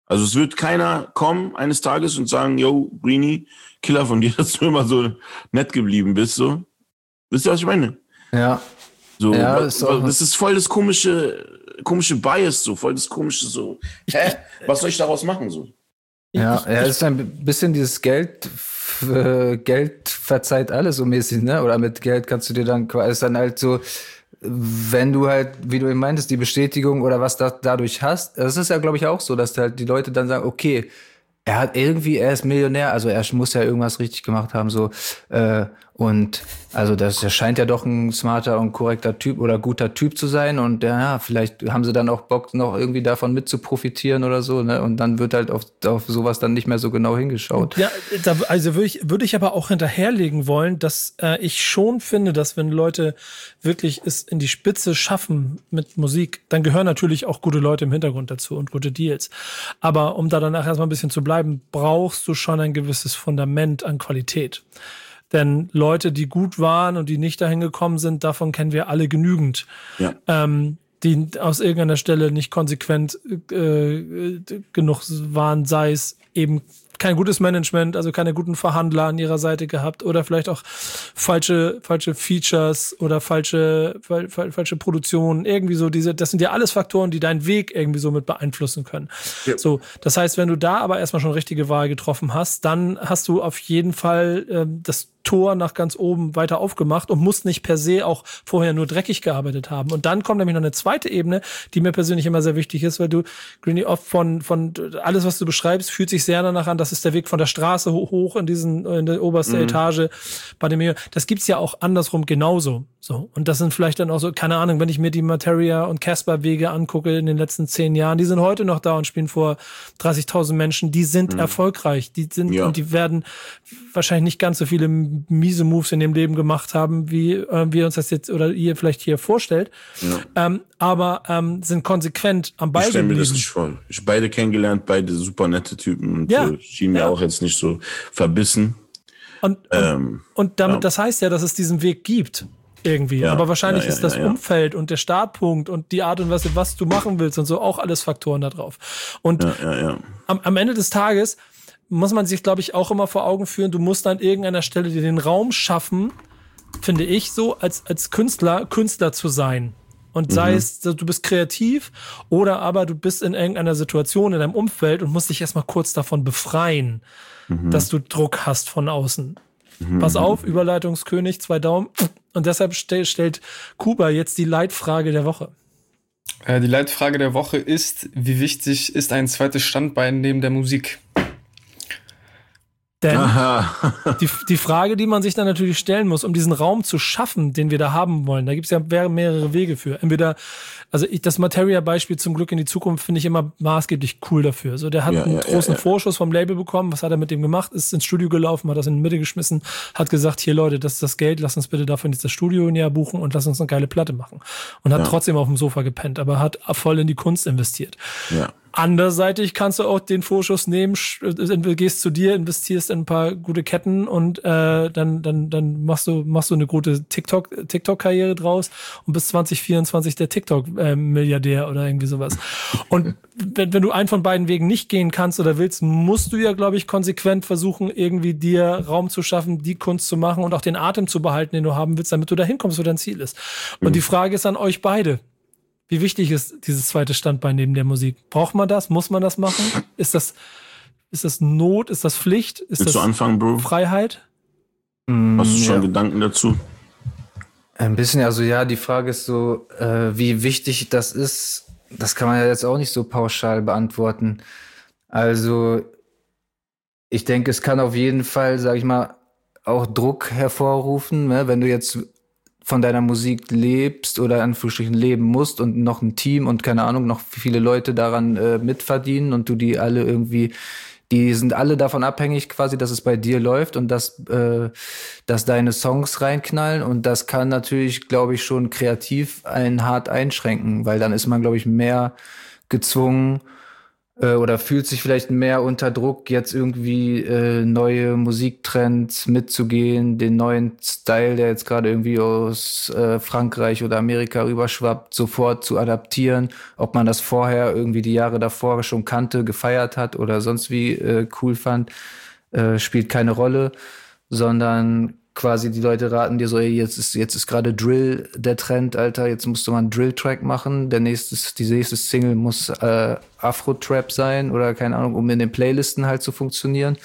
Also es wird keiner kommen eines Tages und sagen, yo, Greenie, Killer von dir, dass du immer so nett geblieben bist, so. Wisst ihr, was ich meine? Ja. So, ja, das, ist das ist voll das komische, komische Bias, so, voll das komische, so. Hä? Was soll ich daraus machen, so? Ja, ja, es ist ein bisschen dieses Geld, äh, Geld verzeiht alles so mäßig, ne? Oder mit Geld kannst du dir dann quasi, ist dann halt so, wenn du halt, wie du eben meintest, die Bestätigung oder was da dadurch hast, das ist ja, glaube ich, auch so, dass halt die Leute dann sagen, okay, er hat irgendwie, er ist Millionär, also er muss ja irgendwas richtig gemacht haben, so, äh, und also das, der scheint ja doch ein smarter und korrekter Typ oder guter Typ zu sein und ja, vielleicht haben sie dann auch Bock, noch irgendwie davon mit zu profitieren oder so, ne? Und dann wird halt auf, auf sowas dann nicht mehr so genau hingeschaut. Ja, da, also würde ich, würde ich aber auch hinterherlegen wollen, dass äh, ich schon finde, dass wenn Leute wirklich es in die Spitze schaffen mit Musik, dann gehören natürlich auch gute Leute im Hintergrund dazu und gute Deals. Aber um da danach erstmal ein bisschen zu bleiben, brauchst du schon ein gewisses Fundament an Qualität. Denn Leute, die gut waren und die nicht dahin gekommen sind, davon kennen wir alle genügend. Ja. Ähm, die aus irgendeiner Stelle nicht konsequent äh, genug waren, sei es eben kein gutes Management, also keine guten Verhandler an ihrer Seite gehabt oder vielleicht auch falsche falsche Features oder falsche fal, fal, falsche Produktionen, irgendwie so diese, das sind ja alles Faktoren, die deinen Weg irgendwie so mit beeinflussen können. Ja. So, das heißt, wenn du da aber erstmal schon richtige Wahl getroffen hast, dann hast du auf jeden Fall äh, das Tor nach ganz oben weiter aufgemacht und musst nicht per se auch vorher nur dreckig gearbeitet haben. Und dann kommt nämlich noch eine zweite Ebene, die mir persönlich immer sehr wichtig ist, weil du, Greenie, oft von, von alles, was du beschreibst, fühlt sich sehr danach an, das ist der Weg von der Straße hoch in diesen, in der oberste mhm. Etage bei dem, das gibt's ja auch andersrum genauso. So. Und das sind vielleicht dann auch so, keine Ahnung, wenn ich mir die Materia und Casper Wege angucke in den letzten zehn Jahren, die sind heute noch da und spielen vor dreißigtausend Menschen, die sind mhm. erfolgreich, die sind, ja. und die werden wahrscheinlich nicht ganz so viele miese Moves in dem Leben gemacht haben, wie äh, wir uns das jetzt oder ihr vielleicht hier vorstellt. Ja. Ähm, aber ähm, sind konsequent am Ball geblieben. Ich stelle mir das nicht vor. Ich habe beide kennengelernt, beide super nette Typen und ja. äh, schienen mir ja. auch jetzt nicht so verbissen. Und, ähm, und, und damit, ja. das heißt ja, dass es diesen Weg gibt. Irgendwie. Ja, aber wahrscheinlich ja, ja, ist das ja, ja. Umfeld und der Startpunkt und die Art und Weise, was du machen willst und so, auch alles Faktoren da drauf. Und ja, ja, ja. Am, am Ende des Tages muss man sich, glaube ich, auch immer vor Augen führen, du musst an irgendeiner Stelle dir den Raum schaffen, finde ich so, als, als Künstler, Künstler zu sein. Und sei mhm. es, du bist kreativ oder aber du bist in irgendeiner Situation in deinem Umfeld und musst dich erstmal kurz davon befreien, mhm. dass du Druck hast von außen. Mhm. Pass auf, Überleitungskönig, zwei Daumen. Und deshalb stell, stellt Kuba jetzt die Leitfrage der Woche. Äh, die Leitfrage der Woche ist, wie wichtig ist ein zweites Standbein neben der Musik? Denn die, die Frage, die man sich dann natürlich stellen muss, um diesen Raum zu schaffen, den wir da haben wollen, da gibt es ja mehrere Wege für. Entweder, also ich, das Materia-Beispiel zum Glück in die Zukunft finde ich immer maßgeblich cool dafür. So, der hat ja, einen ja, großen ja, ja. Vorschuss vom Label bekommen. Was hat er mit dem gemacht? Ist ins Studio gelaufen, hat das in die Mitte geschmissen, hat gesagt, hier Leute, das ist das Geld, lass uns bitte dafür jetzt das Studio ein Jahr buchen und lass uns eine geile Platte machen. Und hat ja. trotzdem auf dem Sofa gepennt, aber hat voll in die Kunst investiert. Ja. Anderseitig kannst du auch den Vorschuss nehmen, gehst zu dir, investierst in ein paar gute Ketten und äh, dann dann dann machst du machst du eine gute TikTok TikTok-Karriere draus und bis zwanzig vierundzwanzig der TikTok-Milliardär äh, oder irgendwie sowas. Und wenn, wenn du einen von beiden Wegen nicht gehen kannst oder willst, musst du ja, glaube ich, konsequent versuchen, irgendwie dir Raum zu schaffen, die Kunst zu machen und auch den Atem zu behalten, den du haben willst, damit du da hinkommst, wo dein Ziel ist. Und mhm. die Frage ist an euch beide. Wie wichtig ist dieses zweite Standbein neben der Musik? Braucht man das? Muss man das machen? Ist das, ist das Not? Ist das Pflicht? Ist Willst das du anfangen, Bro? Freiheit? Hast du schon ja. Gedanken dazu? Ein bisschen, also ja, die Frage ist so, äh, wie wichtig das ist, das kann man ja jetzt auch nicht so pauschal beantworten. Also ich denke, es kann auf jeden Fall, sag ich mal, auch Druck hervorrufen, ne? Wenn du jetzt von deiner Musik lebst oder in Anführungsstrichen leben musst und noch ein Team und keine Ahnung, noch viele Leute daran äh, mitverdienen und du die alle irgendwie, die sind alle davon abhängig quasi, dass es bei dir läuft und dass, äh, dass deine Songs reinknallen und das kann natürlich, glaube ich, schon kreativ einen hart einschränken, weil dann ist man, glaube ich, mehr gezwungen, äh, oder fühlt sich vielleicht mehr unter Druck, jetzt irgendwie äh, neue Musiktrends mitzugehen, den neuen Style, der jetzt gerade irgendwie aus äh, Frankreich oder Amerika rüberschwappt, sofort zu adaptieren, ob man das vorher irgendwie die Jahre davor schon kannte, gefeiert hat oder sonst wie äh, cool fand, äh, spielt keine Rolle, sondern quasi die Leute raten dir so, ey, jetzt ist jetzt ist gerade Drill der Trend, Alter, jetzt musst du mal einen Drill-Track machen, der nächste, die nächste Single muss äh, Afro-Trap sein oder keine Ahnung, um in den Playlisten halt zu funktionieren.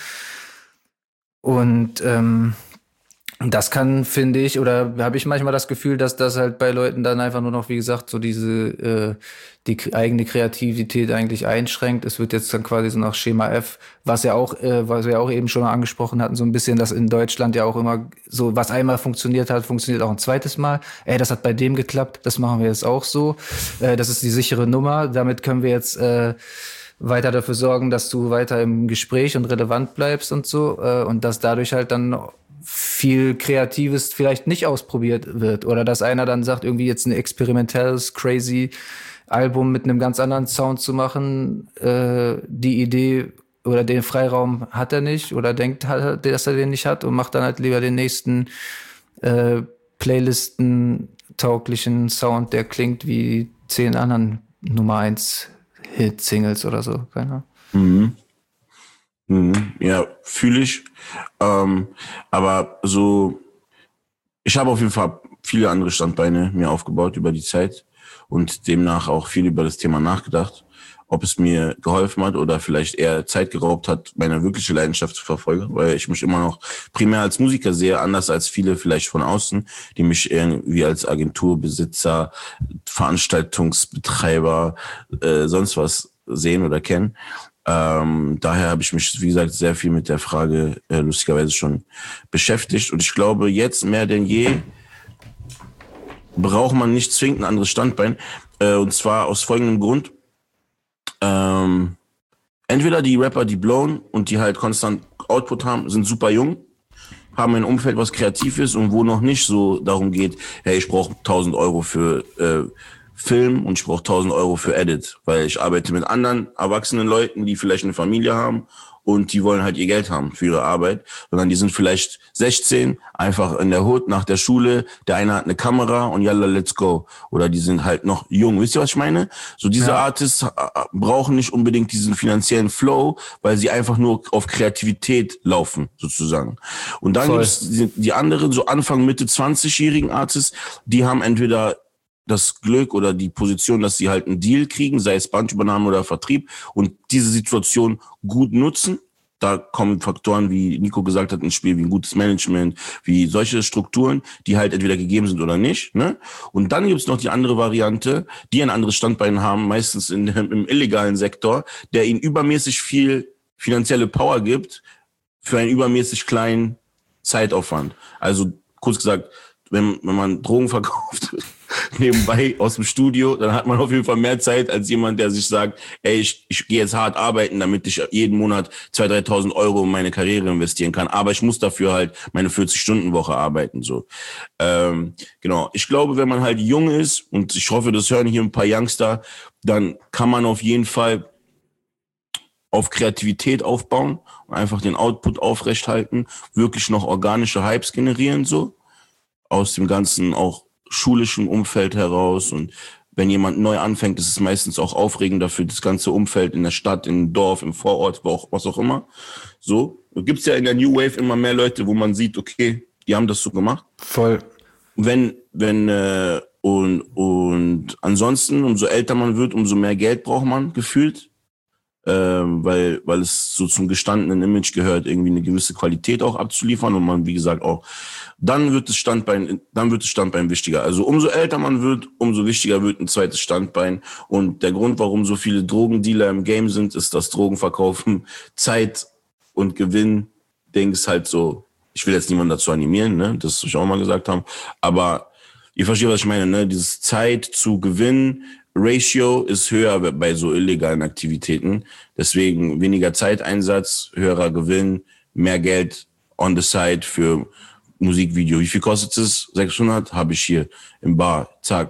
Und ähm, das kann, finde ich, oder habe ich manchmal das Gefühl, dass das halt bei Leuten dann einfach nur noch, wie gesagt, so diese äh, die k- eigene Kreativität eigentlich einschränkt. Es wird jetzt dann quasi so nach Schema F, was ja auch, äh, was wir auch eben schon mal angesprochen hatten, so ein bisschen, dass in Deutschland ja auch immer so, was einmal funktioniert hat, funktioniert auch ein zweites Mal. Ey, das hat bei dem geklappt, das machen wir jetzt auch so. Äh, das ist die sichere Nummer. Damit können wir jetzt äh, weiter dafür sorgen, dass du weiter im Gespräch und relevant bleibst und so. Äh, und dass dadurch halt dann viel Kreatives vielleicht nicht ausprobiert wird. Oder dass einer dann sagt, irgendwie jetzt ein experimentelles, crazy Album mit einem ganz anderen Sound zu machen. Äh, die Idee oder den Freiraum hat er nicht oder denkt, dass er den nicht hat und macht dann halt lieber den nächsten äh, Playlisten-tauglichen Sound, der klingt wie zehn anderen Nummer eins Hit-Singles oder so. Keine Ahnung. Mhm. Mhm. Ja, fühle ich. Ähm, aber so, ich habe auf jeden Fall viele andere Standbeine mir aufgebaut über die Zeit und demnach auch viel über das Thema nachgedacht, ob es mir geholfen hat oder vielleicht eher Zeit geraubt hat, meine wirkliche Leidenschaft zu verfolgen, weil ich mich immer noch primär als Musiker sehe, anders als viele vielleicht von außen, die mich irgendwie als Agenturbesitzer, Veranstaltungsbetreiber, äh, sonst was sehen oder kennen. Ähm, daher habe ich mich, wie gesagt, sehr viel mit der Frage äh, lustigerweise schon beschäftigt. Und ich glaube, jetzt mehr denn je braucht man nicht zwingend ein anderes Standbein. Äh, und zwar aus folgendem Grund. Ähm, entweder die Rapper, die blown und die halt konstant Output haben, sind super jung, haben ein Umfeld, was kreativ ist und wo noch nicht so darum geht, hey, ich brauche tausend Euro für äh, Film und ich brauche tausend Euro für Edit, weil ich arbeite mit anderen erwachsenen Leuten, die vielleicht eine Familie haben und die wollen halt ihr Geld haben für ihre Arbeit, sondern die sind vielleicht sechzehn, einfach in der Hood nach der Schule, der eine hat eine Kamera und yalla, let's go. Oder die sind halt noch jung. Wisst ihr, was ich meine? So diese ja. Artists brauchen nicht unbedingt diesen finanziellen Flow, weil sie einfach nur auf Kreativität laufen, sozusagen. Und dann gibt es die, die anderen, so Anfang, Mitte zwanzigjährigen Artists, die haben entweder das Glück oder die Position, dass sie halt einen Deal kriegen, sei es Bandübernahme oder Vertrieb und diese Situation gut nutzen. Da kommen Faktoren, wie Nico gesagt hat, ins Spiel, wie ein gutes Management, wie solche Strukturen, die halt entweder gegeben sind oder nicht. Ne? Und dann gibt's noch die andere Variante, die ein anderes Standbein haben, meistens in, im illegalen Sektor, der ihnen übermäßig viel finanzielle Power gibt für einen übermäßig kleinen Zeitaufwand. Also kurz gesagt, wenn, wenn man Drogen verkauft nebenbei aus dem Studio, dann hat man auf jeden Fall mehr Zeit als jemand, der sich sagt, ey, ich, ich gehe jetzt hart arbeiten, damit ich jeden Monat zweitausend, dreitausend Euro in meine Karriere investieren kann. Aber ich muss dafür halt meine vierzig-Stunden-Woche arbeiten. So, ähm, genau. Ich glaube, wenn man halt jung ist, und ich hoffe, das hören hier ein paar Youngster, dann kann man auf jeden Fall auf Kreativität aufbauen und einfach den Output aufrechthalten, wirklich noch organische Hypes generieren, so aus dem ganzen auch schulischen Umfeld heraus. Und wenn jemand neu anfängt, ist es meistens auch aufregender für das ganze Umfeld in der Stadt, im Dorf, im Vorort, was auch immer. So gibt's ja in der New Wave immer mehr Leute, wo man sieht, okay, die haben das so gemacht. Voll. Wenn, wenn, äh, und, und ansonsten, umso älter man wird, umso mehr Geld braucht man gefühlt. Ähm, weil, weil es so zum gestandenen Image gehört, irgendwie eine gewisse Qualität auch abzuliefern und man, wie gesagt, auch, dann wird das Standbein, dann wird das Standbein wichtiger. Also umso älter man wird, umso wichtiger wird ein zweites Standbein. Und der Grund, warum so viele Drogendealer im Game sind, ist, dass Drogenverkaufen Zeit und Gewinn, Dings halt so, ich will jetzt niemanden dazu animieren, ne, das ich auch mal gesagt haben, aber ihr versteht, was ich meine, ne, dieses Zeit zu Gewinn, Ratio ist höher bei so illegalen Aktivitäten. Deswegen weniger Zeiteinsatz, höherer Gewinn, mehr Geld on the side für Musikvideo. Wie viel kostet es? sechshundert habe ich hier im Bar. Zack.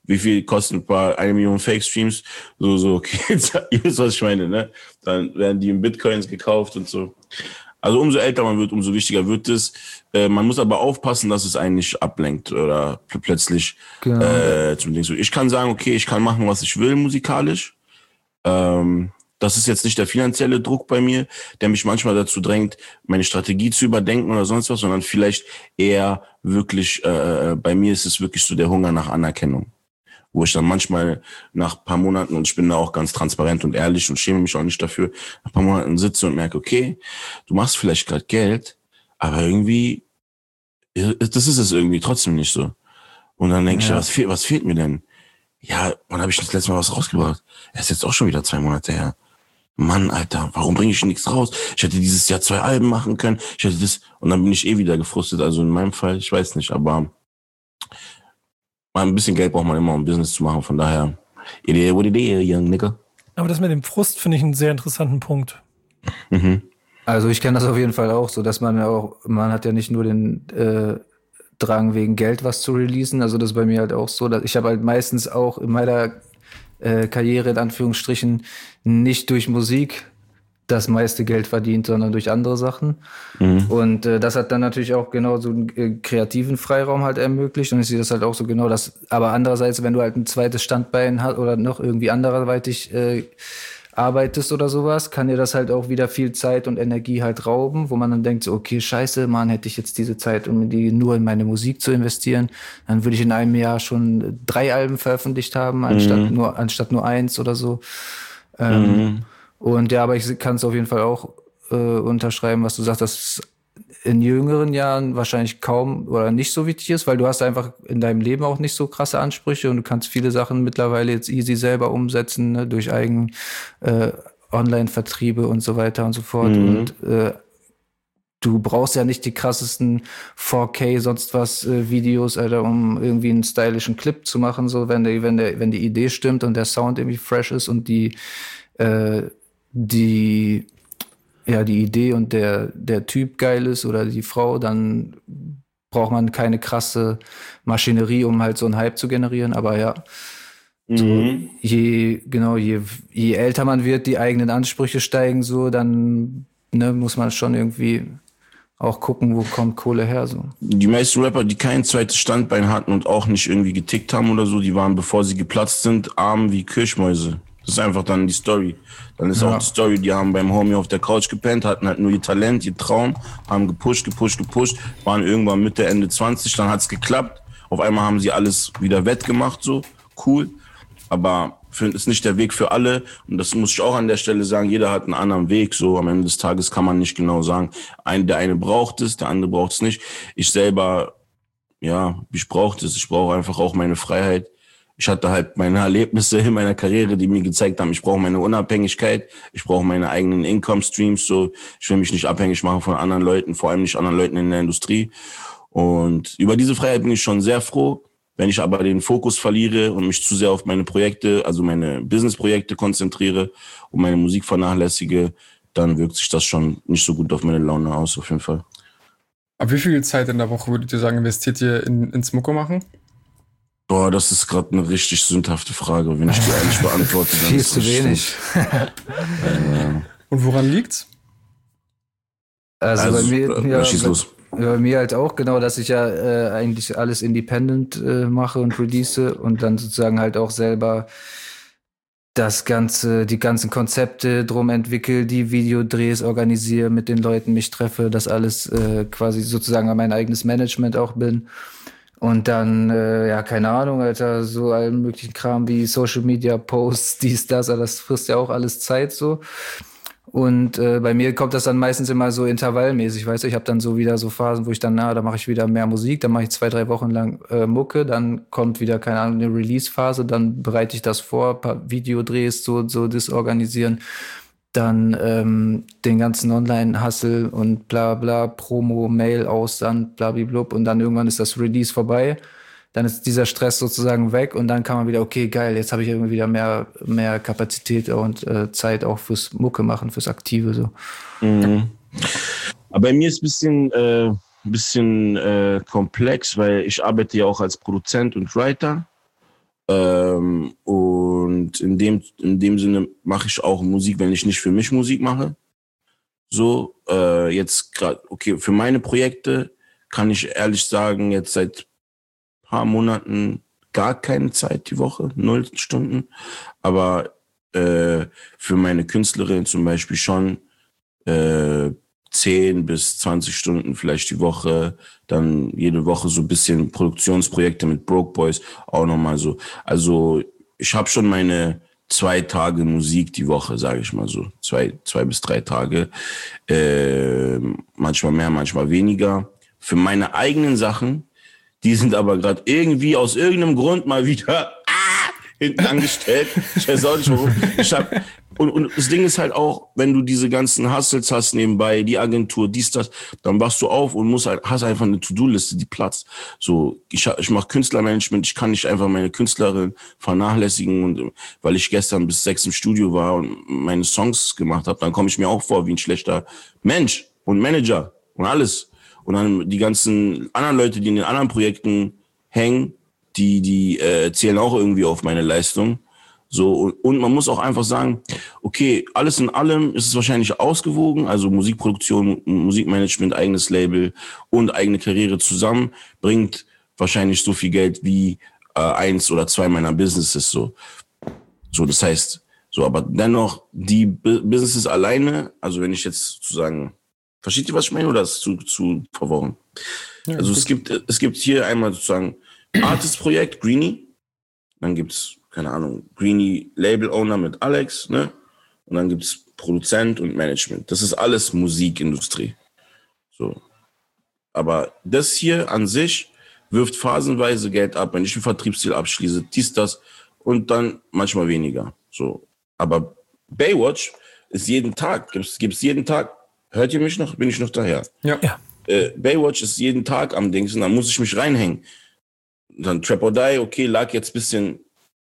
wie viel kosten ein paar, eine Million Fake-Streams? So, so, okay, ihr wisst, was ich meine, ne? Dann werden die in Bitcoins gekauft und so. Also umso älter man wird, umso wichtiger wird es. Äh, man muss aber aufpassen, dass es einen nicht ablenkt oder pl- plötzlich genau. äh, zum Ding so. Ich kann sagen, okay, ich kann machen, was ich will musikalisch. Ähm, das ist jetzt nicht der finanzielle Druck bei mir, der mich manchmal dazu drängt, meine Strategie zu überdenken oder sonst was, sondern vielleicht eher wirklich, äh, bei mir ist es wirklich so der Hunger nach Anerkennung. Wo ich dann manchmal nach ein paar Monaten, und ich bin da auch ganz transparent und ehrlich und schäme mich auch nicht dafür, nach ein paar Monaten sitze und merke, okay, du machst vielleicht gerade Geld, aber irgendwie, das ist es irgendwie trotzdem nicht so. Und dann denke ja. ich, was fehlt, was fehlt mir denn? Ja, wann habe ich das letzte Mal was rausgebracht? Er ist jetzt auch schon wieder zwei Monate her. Mann, Alter, warum bringe ich nichts raus? Ich hätte dieses Jahr zwei Alben machen können. Ich hätte das, und dann bin ich eh wieder gefrustet. Also in meinem Fall, ich weiß nicht, aber ein bisschen Geld braucht man immer, um Business zu machen. Von daher, idea what it is, young nigga. Aber das mit dem Frust finde ich einen sehr interessanten Punkt. Mhm. Also ich kenne das auf jeden Fall auch so, dass man ja auch, man hat ja nicht nur den äh, Drang wegen Geld was zu releasen. Also das ist bei mir halt auch so, dass ich habe halt meistens auch in meiner äh, Karriere in Anführungsstrichen nicht durch Musik das meiste Geld verdient, sondern durch andere Sachen. Mhm. Und äh, das hat dann natürlich auch genau so einen äh, kreativen Freiraum halt ermöglicht. Und ich sehe das halt auch so genau, dass, aber andererseits, wenn du halt ein zweites Standbein hast oder noch irgendwie anderweitig äh, arbeitest oder sowas, kann dir das halt auch wieder viel Zeit und Energie halt rauben, wo man dann denkt so, okay, scheiße, Mann, hätte ich jetzt diese Zeit, um die nur in meine Musik zu investieren, dann würde ich in einem Jahr schon drei Alben veröffentlicht haben, anstatt mhm. nur anstatt nur eins oder so. Ähm, mhm. Und ja, aber ich kann es auf jeden Fall auch äh, unterschreiben, was du sagst, dass es in jüngeren Jahren wahrscheinlich kaum oder nicht so wichtig ist, weil du hast einfach in deinem Leben auch nicht so krasse Ansprüche und du kannst viele Sachen mittlerweile jetzt easy selber umsetzen, ne, durch eigenen äh, Online-Vertriebe und so weiter und so fort. Mhm. Und äh, du brauchst ja nicht die krassesten vier K sonst was äh, Videos, Alter, um irgendwie einen stylischen Clip zu machen, so wenn der, wenn der, wenn die Idee stimmt und der Sound irgendwie fresh ist und die äh, die ja, die Idee und der, der Typ geil ist oder die Frau, dann braucht man keine krasse Maschinerie, um halt so einen Hype zu generieren. Aber ja, mhm. so, je, genau, je, je älter man wird, die eigenen Ansprüche steigen so, dann ne, muss man schon irgendwie auch gucken, wo kommt Kohle her, so. Die meisten Rapper, die kein zweites Standbein hatten und auch nicht irgendwie getickt haben oder so, die waren, bevor sie geplatzt sind, arm wie Kirschmäuse. Das ist einfach dann die Story. Dann ist ja. auch die Story, die haben beim Homie auf der Couch gepennt, hatten halt nur ihr Talent, ihr Traum, haben gepusht, gepusht, gepusht, waren irgendwann Mitte, Ende zwanzig, dann hat's geklappt. Auf einmal haben sie alles wieder wettgemacht, so, cool. Aber für, ist nicht der Weg für alle. Und das muss ich auch an der Stelle sagen, jeder hat einen anderen Weg, so. Am Ende des Tages kann man nicht genau sagen, ein, der eine braucht es, der andere braucht es nicht. Ich selber, ja, ich brauche es, ich brauche einfach auch meine Freiheit. Ich hatte halt meine Erlebnisse in meiner Karriere, die mir gezeigt haben, ich brauche meine Unabhängigkeit, ich brauche meine eigenen Income-Streams, so. Ich will mich nicht abhängig machen von anderen Leuten, vor allem nicht anderen Leuten in der Industrie. Und über diese Freiheit bin ich schon sehr froh. Wenn ich aber den Fokus verliere und mich zu sehr auf meine Projekte, also meine Business-Projekte konzentriere und meine Musik vernachlässige, dann wirkt sich das schon nicht so gut auf meine Laune aus, auf jeden Fall. Aber wie viel Zeit in der Woche würdet ihr sagen, investiert ihr in, ins Mucke machen? Boah, das ist gerade eine richtig sündhafte Frage. Wenn ich die ehrlich beantworte, dann viel ist zu wenig. äh, Und woran liegt's? Also, also bei mir, äh, ja, schieß bei, los. bei mir halt auch genau, dass ich ja äh, eigentlich alles independent äh, mache und release und dann sozusagen halt auch selber das ganze, die ganzen Konzepte drum entwickle, die Videodrehs organisiere, mit den Leuten mich treffe, das alles äh, quasi sozusagen mein eigenes Management auch bin. Und dann, äh, ja, keine Ahnung, Alter, so allen möglichen Kram wie Social Media Posts, dies, das, aber das frisst ja auch alles Zeit so. Und äh, bei mir kommt das dann meistens immer so intervallmäßig, weißt du, ich habe dann so wieder so Phasen, wo ich dann, na, da mache ich wieder mehr Musik, dann mache ich zwei, drei Wochen lang äh, Mucke, dann kommt wieder, keine Ahnung, eine Release-Phase, dann bereite ich das vor, paar Videodrehs so, so disorganisieren. Dann ähm, den ganzen Online-Hustle und bla bla, Promo, Mail aus, dann blablablub und dann irgendwann ist das Release vorbei. Dann ist dieser Stress sozusagen weg und dann kann man wieder, okay, geil, jetzt habe ich irgendwie wieder mehr, mehr Kapazität und äh, Zeit auch fürs Mucke machen, fürs Aktive. So. Mhm. Aber bei mir ist es ein bisschen, äh, bisschen äh, komplex, weil ich arbeite ja auch als Produzent und Writer. Ähm, und in dem, in dem Sinne mache ich auch Musik, wenn ich nicht für mich Musik mache. So, äh, jetzt gerade, okay, für meine Projekte kann ich ehrlich sagen, jetzt seit paar Monaten gar keine Zeit die Woche, null Stunden. Aber äh, für meine Künstlerin zum Beispiel schon äh, zehn bis zwanzig Stunden vielleicht die Woche, dann jede Woche so ein bisschen Produktionsprojekte mit Broke Boys, auch nochmal so. Also ich habe schon meine zwei Tage Musik die Woche, sage ich mal so. Zwei, zwei bis drei Tage. Äh, manchmal mehr, manchmal weniger. Für meine eigenen Sachen, die sind aber gerade irgendwie aus irgendeinem Grund mal wieder ah, hinten angestellt. Ich weiß auch nicht warum. Ich hab, und, und das Ding ist halt auch, wenn du diese ganzen Hustles hast nebenbei, die Agentur, dies, das, dann wachst du auf und musst halt, hast einfach eine To-Do-Liste, die platzt. So, ich, ich mache Künstlermanagement, ich kann nicht einfach meine Künstlerin vernachlässigen, und weil ich gestern bis sechs im Studio war und meine Songs gemacht habe, dann komme ich mir auch vor wie ein schlechter Mensch und Manager und alles. Und dann die ganzen anderen Leute, die in den anderen Projekten hängen, die die äh, zählen auch irgendwie auf meine Leistung. So, und, und man muss auch einfach sagen, okay, alles in allem ist es wahrscheinlich ausgewogen, also Musikproduktion, Musikmanagement, eigenes Label und eigene Karriere zusammen bringt wahrscheinlich so viel Geld wie äh, eins oder zwei meiner Businesses. So, so das heißt, so, aber dennoch die B- Businesses alleine, also wenn ich jetzt sozusagen, versteht ihr, was ich meine, oder ist es zu, zu verworren? Ja, also es gibt, es gibt hier einmal sozusagen Artist-Projekt, Greenie, dann gibt's, keine Ahnung, Greenie Label Owner mit Alex, ne? Und dann gibt's Produzent und Management. Das ist alles Musikindustrie. So. Aber das hier an sich wirft phasenweise Geld ab, wenn ich einen Vertriebsdeal abschließe, dies, das und dann manchmal weniger. So. Aber Baywatch ist jeden Tag, gibt's, gibt's jeden Tag. Hört ihr mich noch? Bin ich noch daher? Ja. ja. Äh, Baywatch ist jeden Tag am Dings und dann muss ich mich reinhängen. Dann Trap or Die, okay, lag jetzt ein bisschen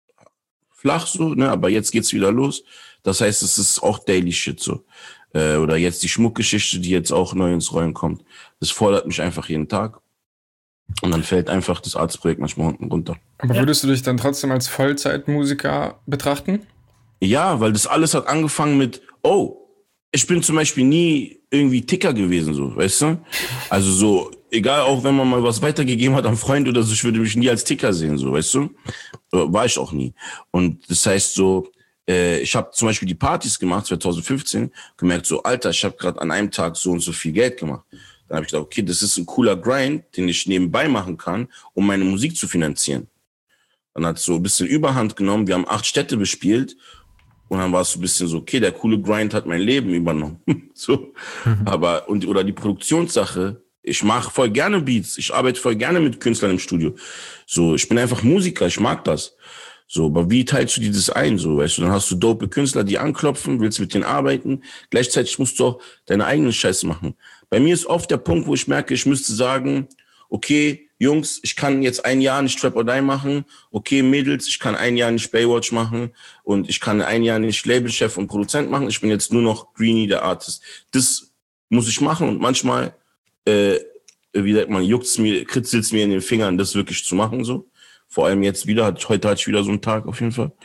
flach so, ne, aber jetzt geht's wieder los. Das heißt, es ist auch Daily Shit so. Äh, oder jetzt die Schmuckgeschichte, die jetzt auch neu ins Rollen kommt. Das fordert mich einfach jeden Tag. Und dann fällt einfach das Arztprojekt manchmal unten runter. Aber würdest du dich dann trotzdem als Vollzeitmusiker betrachten? Ja, weil das alles hat angefangen mit, oh, ich bin zum Beispiel nie irgendwie Ticker gewesen, so, weißt du? Also so, egal, auch wenn man mal was weitergegeben hat an Freund oder so, ich würde mich nie als Ticker sehen, so, weißt du? War ich auch nie. Und das heißt so, äh, ich habe zum Beispiel die Partys gemacht, zwanzig fünfzehn, gemerkt so, Alter, ich habe gerade an einem Tag so und so viel Geld gemacht. Dann habe ich gedacht, okay, das ist ein cooler Grind, den ich nebenbei machen kann, um meine Musik zu finanzieren. Dann hat es so ein bisschen Überhand genommen, wir haben acht Städte bespielt. Und dann war es so ein bisschen so, okay, der coole Grind hat mein Leben übernommen. so. Mhm. Aber, und, oder die Produktionssache, ich mache voll gerne Beats, ich arbeite voll gerne mit Künstlern im Studio. So, ich bin einfach Musiker, ich mag das. So, aber wie teilst du dir das ein? So, weißt du, dann hast du dope Künstler, die anklopfen, willst mit denen arbeiten. Gleichzeitig musst du auch deine eigenen Scheiße machen. Bei mir ist oft der Punkt, wo ich merke, ich müsste sagen, okay, Jungs, ich kann jetzt ein Jahr nicht Trap or Die machen. Okay, Mädels, ich kann ein Jahr nicht Baywatch machen. Und ich kann ein Jahr nicht Labelchef und Produzent machen. Ich bin jetzt nur noch Greenie, der Artist. Das muss ich machen. Und manchmal, äh, wie sagt man, juckt's mir, kritzelt's mir in den Fingern, das wirklich zu machen, so. Vor allem jetzt wieder, heute hatte ich wieder so einen Tag auf jeden Fall.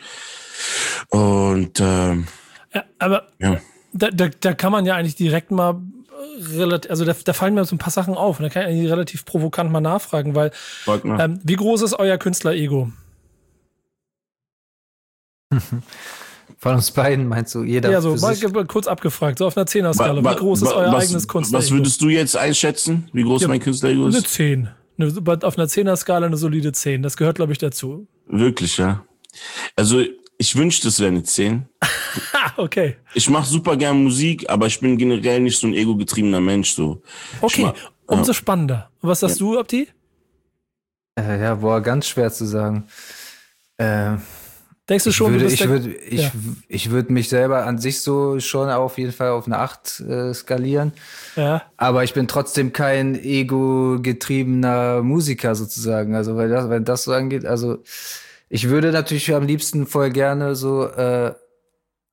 Und, ähm, ja, aber ja. Da, da, da kann man ja eigentlich direkt mal relativ, also da, da fallen mir so ein paar Sachen auf und da kann ich eigentlich relativ provokant mal nachfragen, weil ähm, wie groß ist euer Künstler-Ego? Von uns beiden meinst du, jeder Ja, so für mal sich? kurz abgefragt, so auf einer Zehner-Skala. Wa- wa- Wie groß ist wa- euer was, eigenes Künstler-Ego? Was würdest du jetzt einschätzen, wie groß Ja, mein Künstler-Ego Eine ist? zehn. Eine, auf einer Zehner-Skala eine solide zehn. Das gehört, glaube ich, dazu. Wirklich, ja. Also ich wünschte, es wäre eine zehn. Ha, okay. Ich mache super gern Musik, aber ich bin generell nicht so ein ego-getriebener Mensch. So. Okay, mach, umso ja. spannender. Was sagst ja. du, Abdi? Äh, ja, boah, ganz schwer zu sagen. Äh, Denkst du ich schon, würde, du bist ich der, würde, ich, ja. ich würde mich selber an sich so schon auf jeden Fall auf eine acht äh, skalieren. Ja. Aber ich bin trotzdem kein ego-getriebener Musiker sozusagen. Also, weil das, wenn das so angeht, also ich würde natürlich am liebsten voll gerne so äh,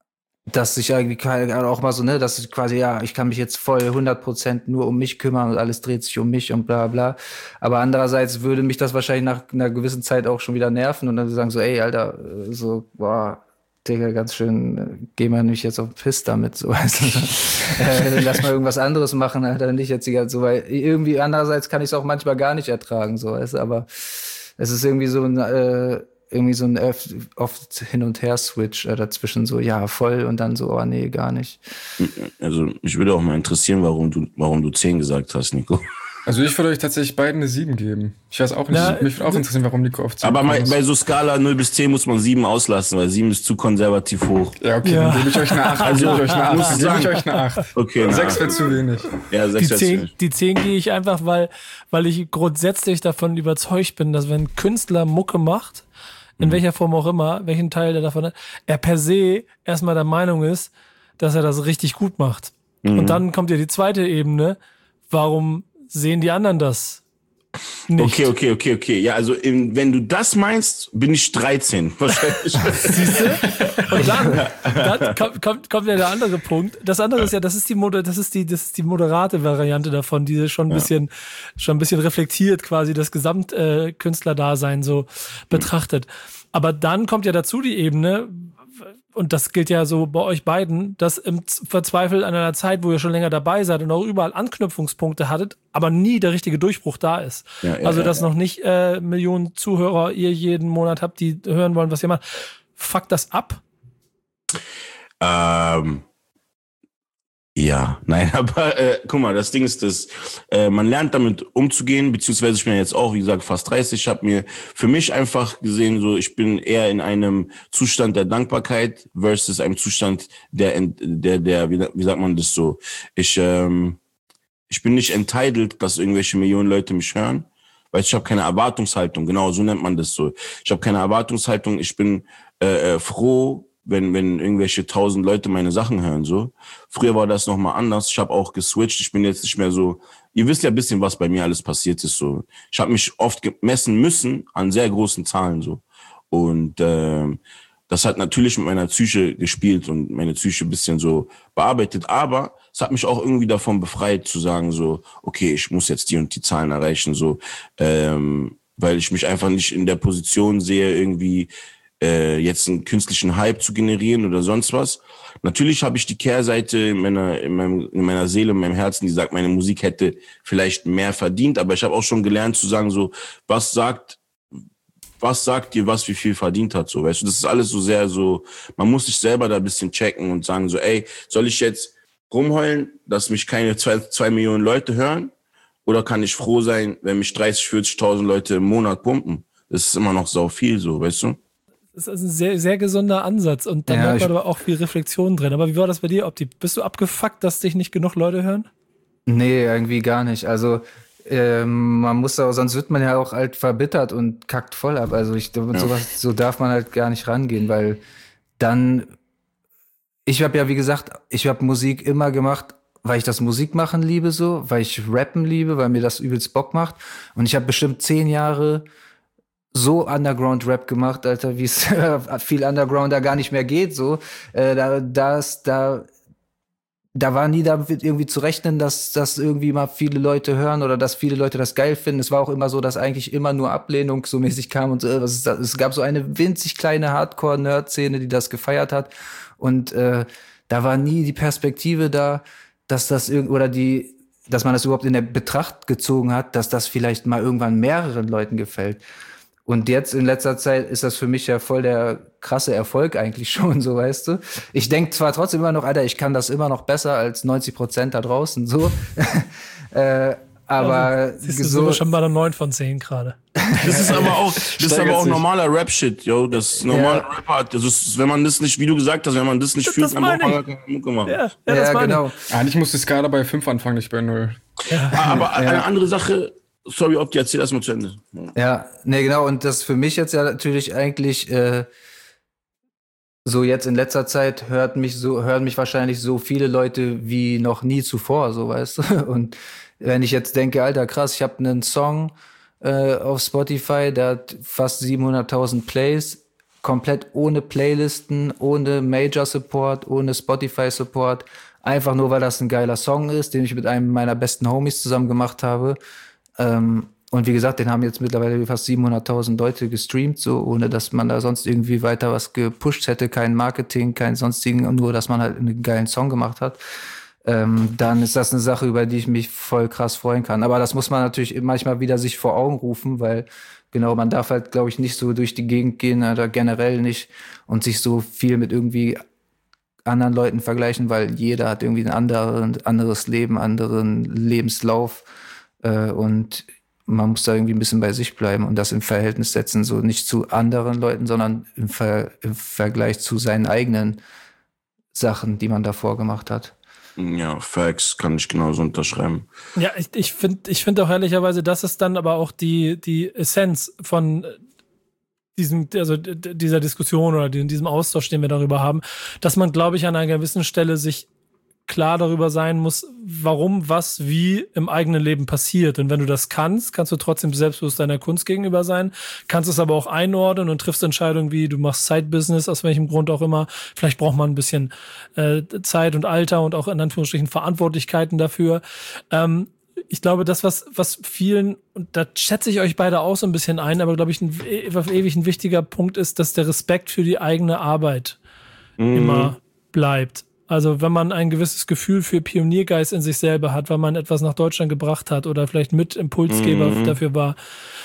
dass ich irgendwie auch mal so, ne, dass ich quasi, ja, ich kann mich jetzt voll hundert Prozent nur um mich kümmern und alles dreht sich um mich und bla bla. Aber andererseits würde mich das wahrscheinlich nach einer gewissen Zeit auch schon wieder nerven und dann sagen so, ey, Alter, so, boah, Digga, ganz schön, geh mal nicht jetzt auf den Piss damit, so, also, äh, lass mal irgendwas anderes machen, Alter, nicht jetzt die ganze, so, weil irgendwie andererseits kann ich es auch manchmal gar nicht ertragen, so, weißt du, aber es ist irgendwie so ein, äh, irgendwie so ein oft, oft Hin- und Her-Switch äh, dazwischen, so, ja, voll und dann so, oh nee, gar nicht. Also, mich würde auch mal interessieren, warum du, warum du zehn gesagt hast, Nico. Also ich würde euch tatsächlich beiden eine sieben geben. Ich weiß auch nicht, Na, mich würde auch interessieren, warum Nico auf zehn Aber bei, kommt. bei so Skala null bis zehn muss man sieben auslassen, weil sieben ist zu konservativ hoch. Ja, okay, Ja. dann gebe ich euch eine acht. Also, gebe ich euch eine muss acht. ich Gebe ich sagen. euch eine acht. Okay, na, sechs wäre zu wenig. Ja, sechs Die wäre zehn, zu die zehn gehe ich einfach, weil, weil ich grundsätzlich davon überzeugt bin, dass wenn ein Künstler Mucke macht, in welcher Form auch immer, welchen Teil der davon hat, er per se erstmal der Meinung ist, dass er das richtig gut macht. Mhm. Und dann kommt ja die zweite Ebene, warum sehen die anderen das nicht? Okay, okay, okay, okay. Ja, also in, wenn du das meinst, bin ich dreizehn. Wahrscheinlich. Und dann, dann kommt, kommt, kommt ja der andere Punkt. Das andere ist ja, das ist die Moder, das ist die, das ist die moderate Variante davon, die schon ein Ja. bisschen, schon ein bisschen reflektiert quasi das Gesamtkünstlerdasein äh, Künstlerdasein so betrachtet. Aber dann kommt ja dazu die Ebene, und das gilt ja so bei euch beiden, dass im Z- Verzweifel an einer Zeit, wo ihr schon länger dabei seid und auch überall Anknüpfungspunkte hattet, aber nie der richtige Durchbruch da ist. Ja, ja, also, ja, dass ja. noch nicht äh, Millionen Zuhörer ihr jeden Monat habt, die hören wollen, was ihr macht. Fuckt das ab? Ähm, ja, nein, aber äh, guck mal, das Ding ist, dass äh, man lernt damit umzugehen, beziehungsweise ich bin ja jetzt auch, wie gesagt, fast dreißig. Ich habe mir für mich einfach gesehen, so ich bin eher in einem Zustand der Dankbarkeit versus einem Zustand der, Ent- der, der, wie, wie sagt man das so? Ich, ähm, ich bin nicht entitled, dass irgendwelche Millionen Leute mich hören, weil ich habe keine Erwartungshaltung. Genau, so nennt man das so. Ich habe keine Erwartungshaltung. Ich bin äh, äh, froh, wenn wenn irgendwelche tausend Leute meine Sachen hören. So. Früher war das nochmal anders. Ich habe auch geswitcht. Ich bin jetzt nicht mehr so. Ihr wisst ja ein bisschen, was bei mir alles passiert ist. So. Ich habe mich oft gemessen müssen an sehr großen Zahlen. So. Und ähm, das hat natürlich mit meiner Psyche gespielt und meine Psyche ein bisschen so bearbeitet. Aber es hat mich auch irgendwie davon befreit zu sagen so, okay, ich muss jetzt die und die Zahlen erreichen. So, ähm, weil ich mich einfach nicht in der Position sehe, irgendwie äh, jetzt einen künstlichen Hype zu generieren oder sonst was. Natürlich habe ich die Kehrseite in meiner, in, meinem, in meiner Seele, in meinem Herzen, die sagt, meine Musik hätte vielleicht mehr verdient, aber ich habe auch schon gelernt zu sagen, so, was sagt, was sagt dir, was wie viel verdient hat, so, weißt du, das ist alles so sehr so, man muss sich selber da ein bisschen checken und sagen so, ey, soll ich jetzt rumheulen, dass mich keine zwei, zwei Millionen Leute hören, oder kann ich froh sein, wenn mich dreißig, vierzigtausend Leute im Monat pumpen? Das ist immer noch sau viel, so, weißt du? Das ist ein sehr, sehr gesunder Ansatz und da Ja, merkt man ich- aber auch viel Reflexion drin. Aber wie war das bei dir, Opti? Bist du abgefuckt, dass dich nicht genug Leute hören? Nee, irgendwie gar nicht. Also ähm, man muss auch, sonst wird man ja auch halt verbittert und kackt voll ab. Also ich mit Ja. sowas, so darf man halt gar nicht rangehen, weil dann, ich habe ja wie gesagt, ich habe Musik immer gemacht, weil ich das Musikmachen liebe so, weil ich Rappen liebe, weil mir das übelst Bock macht. Und ich habe bestimmt zehn Jahre so Underground-Rap gemacht, Alter, wie es viel Underground da gar nicht mehr geht, so. Äh, da, das, da, da war nie damit irgendwie zu rechnen, dass das irgendwie mal viele Leute hören oder dass viele Leute das geil finden. Es war auch immer so, dass eigentlich immer nur Ablehnung so mäßig kam und so, äh, was ist das? Es gab so eine winzig kleine Hardcore-Nerd-Szene, die das gefeiert hat. Und äh, da war nie die Perspektive da, dass das irgend oder die, dass man das überhaupt in der Betracht gezogen hat, dass das vielleicht mal irgendwann mehreren Leuten gefällt. Und jetzt in letzter Zeit ist das für mich ja voll der krasse Erfolg eigentlich schon, so weißt du. Ich denke zwar trotzdem immer noch, Alter, ich kann das immer noch besser als neunzig Prozent da draußen, so. äh, aber Also, siehst du, sind so, wir schon bei der neun von zehn gerade. Das ist aber auch, das ist aber auch sich. normaler Rap-Shit, yo. Das ist normaler Ja. Rap. Das ist, wenn man das nicht, wie du gesagt hast, wenn man das nicht Das- fühlt, das dann braucht man meine gar keine Mucke machen. Ja, ja, das ja, meine genau. Eigentlich muss die Skala bei fünf anfangen, nicht bei null. Ah, Aber eine andere Sache, sorry, Opti, erzähl erst mal zu Ende. Ja, ne, genau. Und das für mich jetzt ja natürlich eigentlich äh, so jetzt in letzter Zeit hört mich so, hören mich wahrscheinlich so viele Leute wie noch nie zuvor, so weißt du. Und wenn ich jetzt denke, Alter, krass, ich habe einen Song äh, auf Spotify, der hat fast siebenhunderttausend Plays komplett ohne Playlisten, ohne Major-Support, ohne Spotify-Support. Einfach nur, weil das ein geiler Song ist, den ich mit einem meiner besten Homies zusammen gemacht habe. Ähm, und wie gesagt, den haben jetzt mittlerweile fast siebenhunderttausend Leute gestreamt, so ohne dass man da sonst irgendwie weiter was gepusht hätte, kein Marketing, kein sonstigen, nur dass man halt einen geilen Song gemacht hat. Ähm, dann ist das eine Sache, über die ich mich voll krass freuen kann. Aber das muss man natürlich manchmal wieder sich vor Augen rufen, weil genau, man darf halt, glaube ich, nicht so durch die Gegend gehen oder generell nicht und sich so viel mit irgendwie anderen Leuten vergleichen, weil jeder hat irgendwie ein anderen, anderes Leben, anderen Lebenslauf äh, und man muss da irgendwie ein bisschen bei sich bleiben und das im Verhältnis setzen, so nicht zu anderen Leuten, sondern im, Ver- im Vergleich zu seinen eigenen Sachen, die man davor gemacht hat. Ja, Facts kann ich genauso unterschreiben. Ja, ich, ich finde ich finde auch ehrlicherweise, das ist dann aber auch die, die Essenz von diesem, also dieser Diskussion oder diesem Austausch, den wir darüber haben, dass man, glaube ich, an einer gewissen Stelle sich klar darüber sein muss, warum, was, wie im eigenen Leben passiert. Und wenn du das kannst, kannst du trotzdem selbstbewusst deiner Kunst gegenüber sein, kannst es aber auch einordnen und triffst Entscheidungen wie, du machst Side-Business, aus welchem Grund auch immer. Vielleicht braucht man ein bisschen äh, Zeit und Alter und auch in Anführungsstrichen Verantwortlichkeiten dafür. Ähm, ich glaube, das, was, was vielen, und da schätze ich euch beide auch so ein bisschen ein, aber glaube ich, ein ewig ein wichtiger Punkt ist, dass der Respekt für die eigene Arbeit mhm. immer bleibt. Also wenn man ein gewisses Gefühl für Pioniergeist in sich selber hat, weil man etwas nach Deutschland gebracht hat oder vielleicht mit Impulsgeber mhm. dafür war,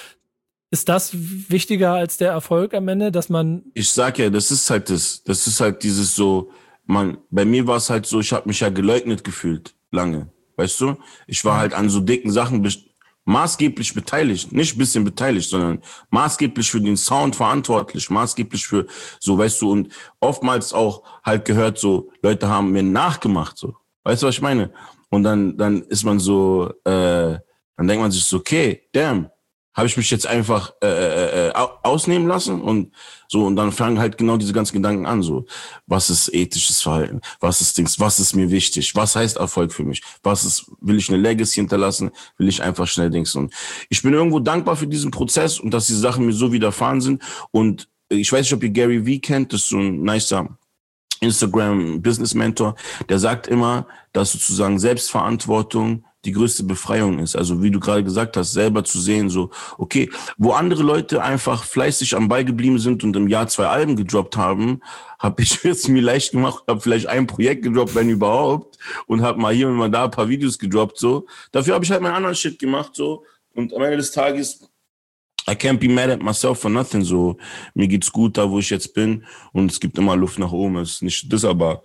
ist das wichtiger als der Erfolg am Ende, dass man... Ich sag ja, das ist halt das, das ist halt dieses so, man, bei mir war es halt so, ich habe mich ja geleugnet gefühlt, lange, weißt du? Ich war halt an so dicken Sachen be- maßgeblich beteiligt, nicht ein bisschen beteiligt, sondern maßgeblich für den Sound verantwortlich, maßgeblich für so, weißt du, und oftmals auch halt gehört so, Leute haben mir nachgemacht, so, weißt du, was ich meine? Und dann, dann ist man so, äh, dann denkt man sich so, okay, damn, habe ich mich jetzt einfach äh, äh, ausnehmen lassen und so, und dann fangen halt genau diese ganzen Gedanken an, so, was ist ethisches Verhalten, was ist Dings, was ist mir wichtig, was heißt Erfolg für mich, was ist, will ich eine Legacy hinterlassen, will ich einfach schnell Dings, und ich bin irgendwo dankbar für diesen Prozess und dass diese Sachen mir so widerfahren sind, und ich weiß nicht, ob ihr Gary Vee kennt, das ist so ein nicer Instagram-Business-Mentor, der sagt immer, dass sozusagen Selbstverantwortung die größte Befreiung ist. Also wie du gerade gesagt hast, selber zu sehen, so, okay, wo andere Leute einfach fleißig am Ball geblieben sind und im Jahr zwei Alben gedroppt haben, habe ich es mir leicht gemacht, habe vielleicht ein Projekt gedroppt, wenn überhaupt, und habe mal hier und mal da ein paar Videos gedroppt, so. Dafür habe ich halt meinen anderen Shit gemacht, so. Und am Ende des Tages, I can't be mad at myself for nothing, so. Mir geht's gut da, wo ich jetzt bin, und es gibt immer Luft nach oben. Es ist nicht das, aber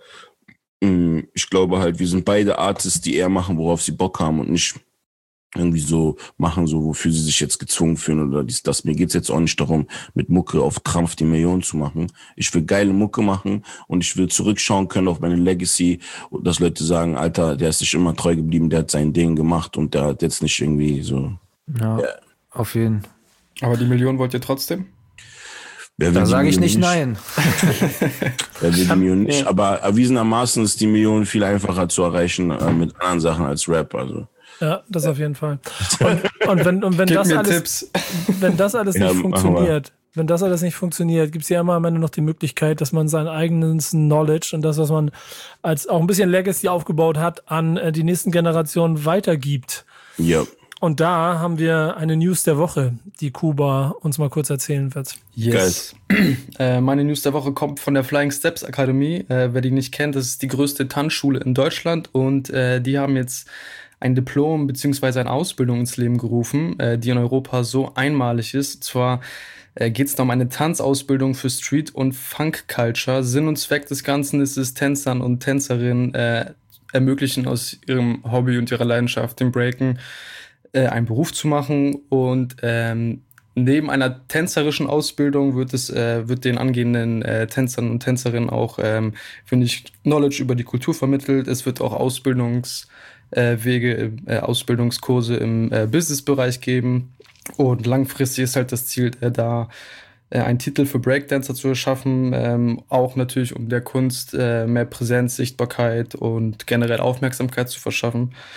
ich glaube halt, wir sind beide Artists, die eher machen, worauf sie Bock haben und nicht irgendwie so machen, so wofür sie sich jetzt gezwungen fühlen oder dies, das. Mir geht's jetzt auch nicht darum, mit Mucke auf Krampf die Millionen zu machen. Ich will geile Mucke machen und ich will zurückschauen können auf meine Legacy, und dass Leute sagen, Alter, der ist sich immer treu geblieben, der hat sein Ding gemacht und der hat jetzt nicht irgendwie so... Ja, yeah. Auf jeden Fall. Aber die Millionen wollt ihr trotzdem? Da sage ich nicht nein. Wer will die Million nicht? Aber erwiesenermaßen ist die Million viel einfacher zu erreichen äh, mit anderen Sachen als Rap. Also. Ja, das auf jeden Fall. Und, und wenn, und wenn, das alles, wenn das alles nicht ja, funktioniert, wenn das alles nicht funktioniert, gibt es ja immer am Ende noch die Möglichkeit, dass man sein eigenes Knowledge und das, was man als auch ein bisschen Legacy aufgebaut hat, an äh, die nächsten Generationen weitergibt. Ja. Und da haben wir eine News der Woche, die Kuba uns mal kurz erzählen wird. Yes. äh, meine News der Woche kommt von der Flying Steps Akademie. Äh, wer die nicht kennt, das ist die größte Tanzschule in Deutschland. Und äh, die haben jetzt ein Diplom bzw. eine Ausbildung ins Leben gerufen, äh, die in Europa so einmalig ist. Und zwar äh, geht es da um eine Tanzausbildung für Street- und Funk-Culture. Sinn und Zweck des Ganzen ist es, Tänzern und Tänzerinnen äh, ermöglichen, aus ihrem Hobby und ihrer Leidenschaft, dem Breaken, einen Beruf zu machen, und ähm, neben einer tänzerischen Ausbildung wird es äh, wird den angehenden äh, Tänzern und Tänzerinnen auch, ähm, finde ich, Knowledge über die Kultur vermittelt. Es wird auch Ausbildungswege, äh, äh, Ausbildungskurse im äh, Businessbereich geben, und langfristig ist halt das Ziel, äh, da äh, einen Titel für Breakdancer zu erschaffen, ähm, auch natürlich um der Kunst äh, mehr Präsenz, Sichtbarkeit und generell Aufmerksamkeit zu verschaffen.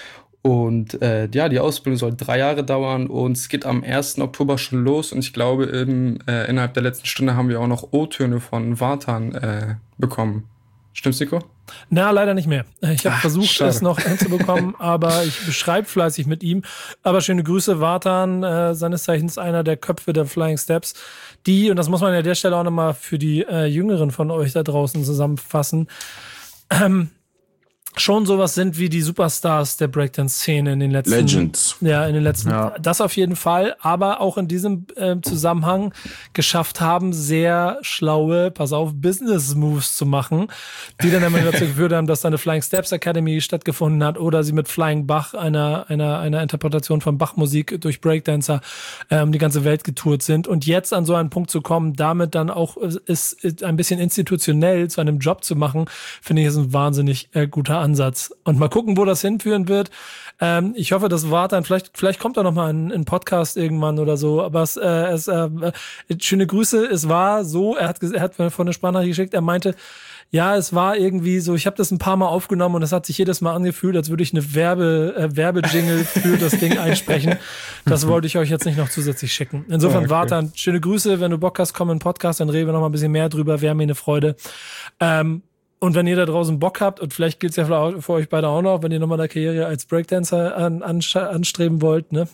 Und äh, ja, die Ausbildung soll drei Jahre dauern und es geht am ersten Oktober schon los. Und ich glaube, im, äh, innerhalb der letzten Stunde haben wir auch noch O-Töne von Vartan äh, bekommen. Stimmt's, Nico? Na, leider nicht mehr. Ich habe versucht, schade. es noch hinzubekommen, aber ich beschreibe fleißig mit ihm. Aber schöne Grüße, Vartan, äh, seines Zeichens einer der Köpfe der Flying Steps, die, und das muss man an der Stelle auch nochmal für die äh, Jüngeren von euch da draußen zusammenfassen, ähm, schon sowas sind wie die Superstars der Breakdance-Szene in den letzten Legends. Ja, in den letzten Ja. Das auf jeden Fall, aber auch in diesem äh, Zusammenhang geschafft haben, sehr schlaue, pass auf, Business-Moves zu machen, die dann immer dazu geführt haben, dass da eine Flying Steps Academy stattgefunden hat oder sie mit Flying Bach, einer einer einer Interpretation von Bach-Musik durch Breakdancer, ähm, die ganze Welt getourt sind. Und jetzt an so einen Punkt zu kommen, damit dann auch äh, ist, ist ein bisschen institutionell zu einem Job zu machen, finde ich, ist ein wahnsinnig äh, guter Ansatz. Und mal gucken, wo das hinführen wird. Ähm, ich hoffe, das war dann, vielleicht, vielleicht kommt da noch mal ein, ein Podcast irgendwann oder so, aber es, äh, es äh, schöne Grüße, es war so, er hat, er hat mir von der Sprachnachricht geschickt, er meinte, ja, es war irgendwie so, ich habe das ein paar Mal aufgenommen und es hat sich jedes Mal angefühlt, als würde ich eine Werbe, äh, Werbejingle für das Ding einsprechen. Das wollte ich euch jetzt nicht noch zusätzlich schicken. Insofern, Okay. Vartan, schöne Grüße, wenn du Bock hast, komm in den Podcast, dann reden wir noch mal ein bisschen mehr drüber, wäre mir eine Freude. Ähm, Und wenn ihr da draußen Bock habt, und vielleicht gilt's ja für, für euch beide auch noch, wenn ihr nochmal eine Karriere als Breakdancer an, an, anstreben wollt, ne?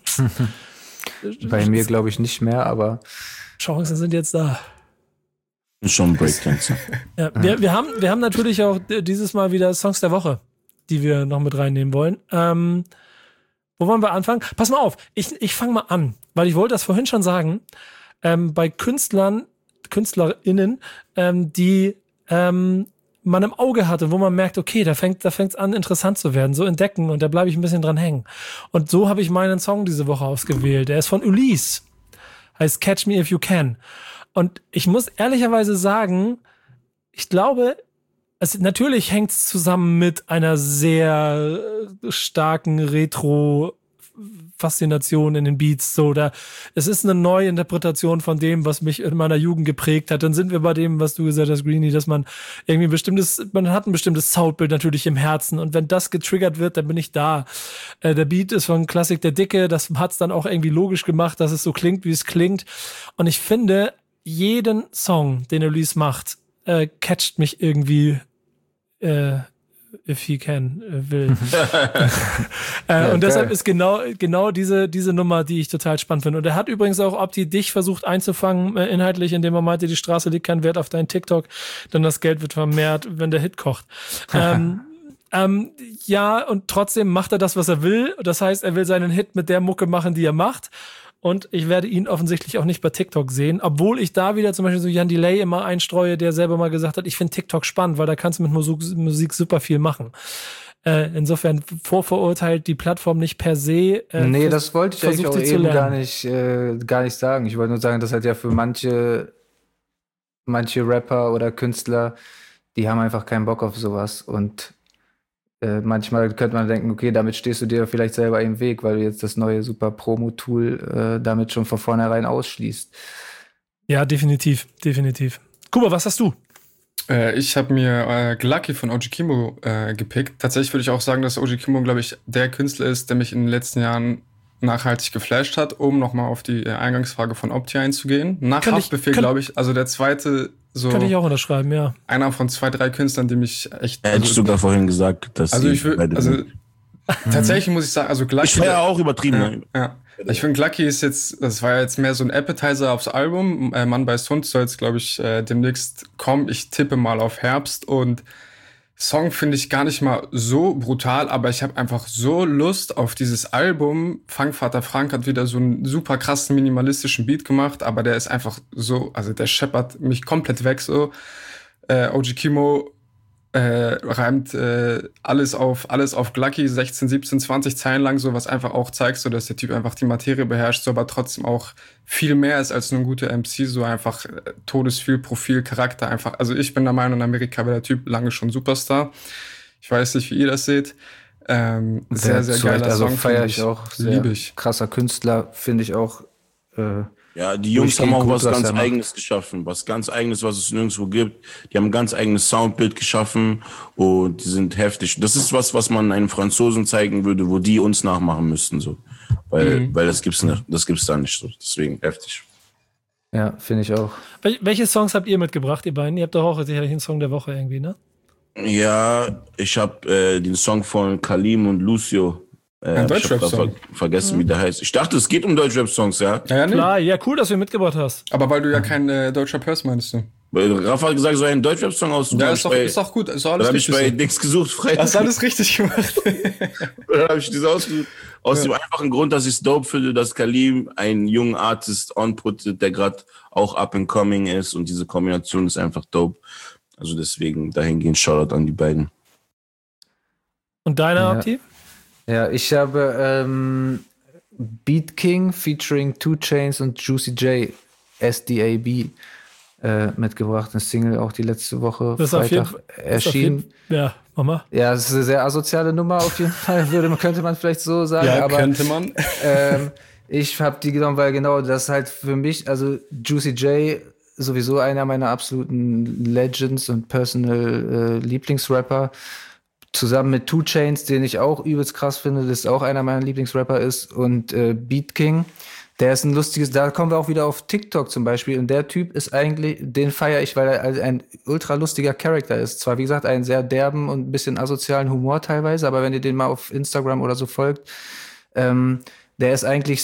Bei mir glaube ich nicht mehr, aber Chancen sind jetzt da. Schon Breakdancer. Ja, wir, wir, haben, wir haben natürlich auch dieses Mal wieder Songs der Woche, die wir noch mit reinnehmen wollen. Ähm, wo wollen wir anfangen? Pass mal auf, ich, ich fange mal an, weil ich wollte das vorhin schon sagen. Ähm, bei Künstlern, KünstlerInnen, ähm, die ähm, man im Auge hatte, wo man merkt, okay, da fängt da fängt's an, interessant zu werden, so entdecken, und da bleibe ich ein bisschen dran hängen. Und so habe ich meinen Song diese Woche ausgewählt. Der ist von Ulysse, heißt Catch Me If You Can. Und ich muss ehrlicherweise sagen, ich glaube, es natürlich hängt's zusammen mit einer sehr äh, starken Retro Faszination in den Beats, so, da, es ist eine neue Interpretation von dem, was mich in meiner Jugend geprägt hat. Dann sind wir bei dem, was du gesagt hast, Greenie, dass man irgendwie ein bestimmtes, man hat ein bestimmtes Soundbild natürlich im Herzen, und wenn das getriggert wird, dann bin ich da. Äh, der Beat ist von Klassik der Dicke, das hat's dann auch irgendwie logisch gemacht, dass es so klingt, wie es klingt, und ich finde, jeden Song, den Ulysse macht, äh, catcht mich irgendwie, äh, if he can, äh, will. äh, Ja, und deshalb geil. ist genau genau diese diese Nummer, die ich total spannend finde. Und er hat übrigens auch Opti dich versucht einzufangen, äh, inhaltlich, indem er meinte, die Straße legt keinen Wert auf dein TikTok, denn das Geld wird vermehrt, wenn der Hit kocht. ähm, ähm, ja, und trotzdem macht er das, was er will. Das heißt, er will seinen Hit mit der Mucke machen, die er macht. Und ich werde ihn offensichtlich auch nicht bei TikTok sehen, obwohl ich da wieder zum Beispiel so Jan Delay immer einstreue, der selber mal gesagt hat, ich finde TikTok spannend, weil da kannst du mit Musik, Musik super viel machen. Äh, insofern vorverurteilt die Plattform nicht per se. Äh, nee, vers- das wollte ich eigentlich versucht auch sie zu eben lernen. gar nicht, äh, gar nicht sagen. Ich wollte nur sagen, dass halt ja für manche, manche Rapper oder Künstler, die haben einfach keinen Bock auf sowas. Und äh, manchmal könnte man denken, okay, damit stehst du dir vielleicht selber im Weg, weil du jetzt das neue super Promo-Tool äh, damit schon von vornherein ausschließt. Ja, definitiv, definitiv. Kuba, was hast du? Äh, ich habe mir äh, Glucky von O G Kimo äh, gepickt. Tatsächlich würde ich auch sagen, dass O G Kimo, glaube ich, der Künstler ist, der mich in den letzten Jahren nachhaltig geflasht hat, um nochmal auf die äh, Eingangsfrage von Opti einzugehen. Nach Kann ich- Haftbefehl, kann- glaube ich, also der zweite, so Könnte ich auch unterschreiben, ja. einer von zwei, drei Künstlern, die mich echt... Hätte ich sogar vorhin gesagt, dass also sie ich will, beide also sind. tatsächlich muss ich sagen, also Glucky... Ich wäre auch übertrieben. Ja, ne? ja. Ich finde, Glucky ist jetzt, das war jetzt mehr so ein Appetizer aufs Album. Äh, Mann beißt Hund soll jetzt, glaube ich, äh, demnächst kommen. Ich tippe mal auf Herbst, und Song finde ich gar nicht mal so brutal, aber ich habe einfach so Lust auf dieses Album. Fangvater Frank hat wieder so einen super krassen minimalistischen Beat gemacht, aber der ist einfach so, also der scheppert mich komplett weg so. Äh, O G Kimo äh, reimt äh, alles auf alles auf Glucky, sechzehn, siebzehn, zwanzig Zeilen lang, so, was einfach auch zeigt, so, dass der Typ einfach die Materie beherrscht, so, aber trotzdem auch viel mehr ist als nur ein guter M C, so einfach äh, Todesfühl, Profil, Charakter, einfach. Also ich bin der Meinung, in Amerika wäre der Typ lange schon Superstar. Ich weiß nicht, wie ihr das seht. Ähm, sehr, sehr Zu Recht, geiler also Song. feiere finde ich auch. Sehr Liebe ich. krasser Künstler, finde ich auch. Äh, Ja, die Jungs haben auch was gut, was ganz er macht. Eigenes geschaffen, was ganz Eigenes, was es nirgendwo gibt. Die haben ein ganz eigenes Soundbild geschaffen und die sind heftig. Das ist was, was man einem Franzosen zeigen würde, wo die uns nachmachen müssten, so. Weil, mhm. weil das gibt's nicht, das gibt's da nicht so. Deswegen heftig. Ja, finde ich auch. Wel- welche Songs habt ihr mitgebracht, ihr beiden? Ihr habt doch auch sicherlich einen Song der Woche irgendwie, ne? Ja, ich habe äh, den Song von Kalim und Lucio. Äh, Ein ich hab grad Deutschrap-Song. ver- vergessen, wie der heißt. Ich dachte, es geht um Deutschrap-Songs, ja. Ja, ja, nee. Klar, ja, cool, dass du ihn mitgebracht hast. Aber weil du ja kein äh, deutscher Purse meinst du. Weil Rafa hat gesagt, so einen Deutschrap-Song aussuchen. Ja, Hab ist ich doch, bei- ist doch gut. Ist doch Dann alles habe ich richtig. bei so. Dings gesucht, Freitag. Hast alles richtig gemacht. Dann habe ich das ausgesucht. Aus Ja. dem einfachen Grund, dass ich es dope finde, dass Kalim einen jungen Artist onputtet, der gerade auch up and coming ist und diese Kombination ist einfach dope. Also deswegen dahingehend Shoutout an die beiden. Und deine, Ja. Abdi? Ja, ich habe ähm, Beat King featuring Two Chainz und Juicy J, S D A B, äh, mitgebracht. Eine Single auch die letzte Woche Das ist auf jeden Freitag Fall- Auf erschienen. jeden- Ja, mach mal. Ja, es ist eine sehr asoziale Nummer auf jeden Fall, würde man, könnte man vielleicht so sagen. Ja, aber könnte man. ähm, ich habe die genommen, weil genau das halt für mich, also Juicy J, sowieso einer meiner absoluten Legends und Personal äh, Lieblingsrapper. Zusammen mit Two Chainz, den ich auch übelst krass finde, das auch einer meiner Lieblingsrapper ist. Und äh, Beat King, der ist ein lustiges, da kommen wir auch wieder auf TikTok zum Beispiel. Und der Typ ist eigentlich, den feiere ich, weil er ein ultra lustiger Charakter ist. Zwar, wie gesagt, einen sehr derben und ein bisschen asozialen Humor teilweise, aber wenn ihr den mal auf Instagram oder so folgt, ähm, der ist eigentlich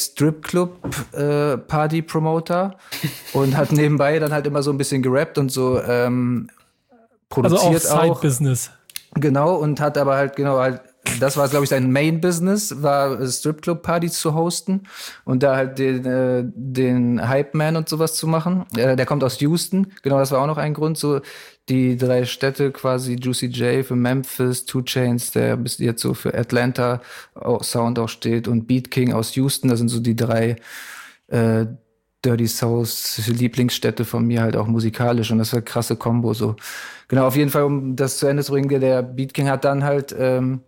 Stripclub-Party-Promoter und hat nebenbei dann halt immer so ein bisschen gerappt und so ähm, Also produziert auch auch. Side-Business. Genau, und hat aber halt, genau, halt, das war, glaube ich, sein Main-Business, war Stripclub-Partys zu hosten und da halt den, äh, den Hype-Man und sowas zu machen. Äh, der kommt aus Houston, genau, das war auch noch ein Grund, so die drei Städte quasi, Juicy J für Memphis, Two Chainz, der bis jetzt so für Atlanta auch Sound auch steht und Beat King aus Houston, das sind so die drei äh, Dirty Souls Lieblingsstädte von mir halt auch musikalisch und das war eine krasse Kombo so. Genau, auf jeden Fall, um das zu Ende zu bringen, der Beat King hat dann halt ähm,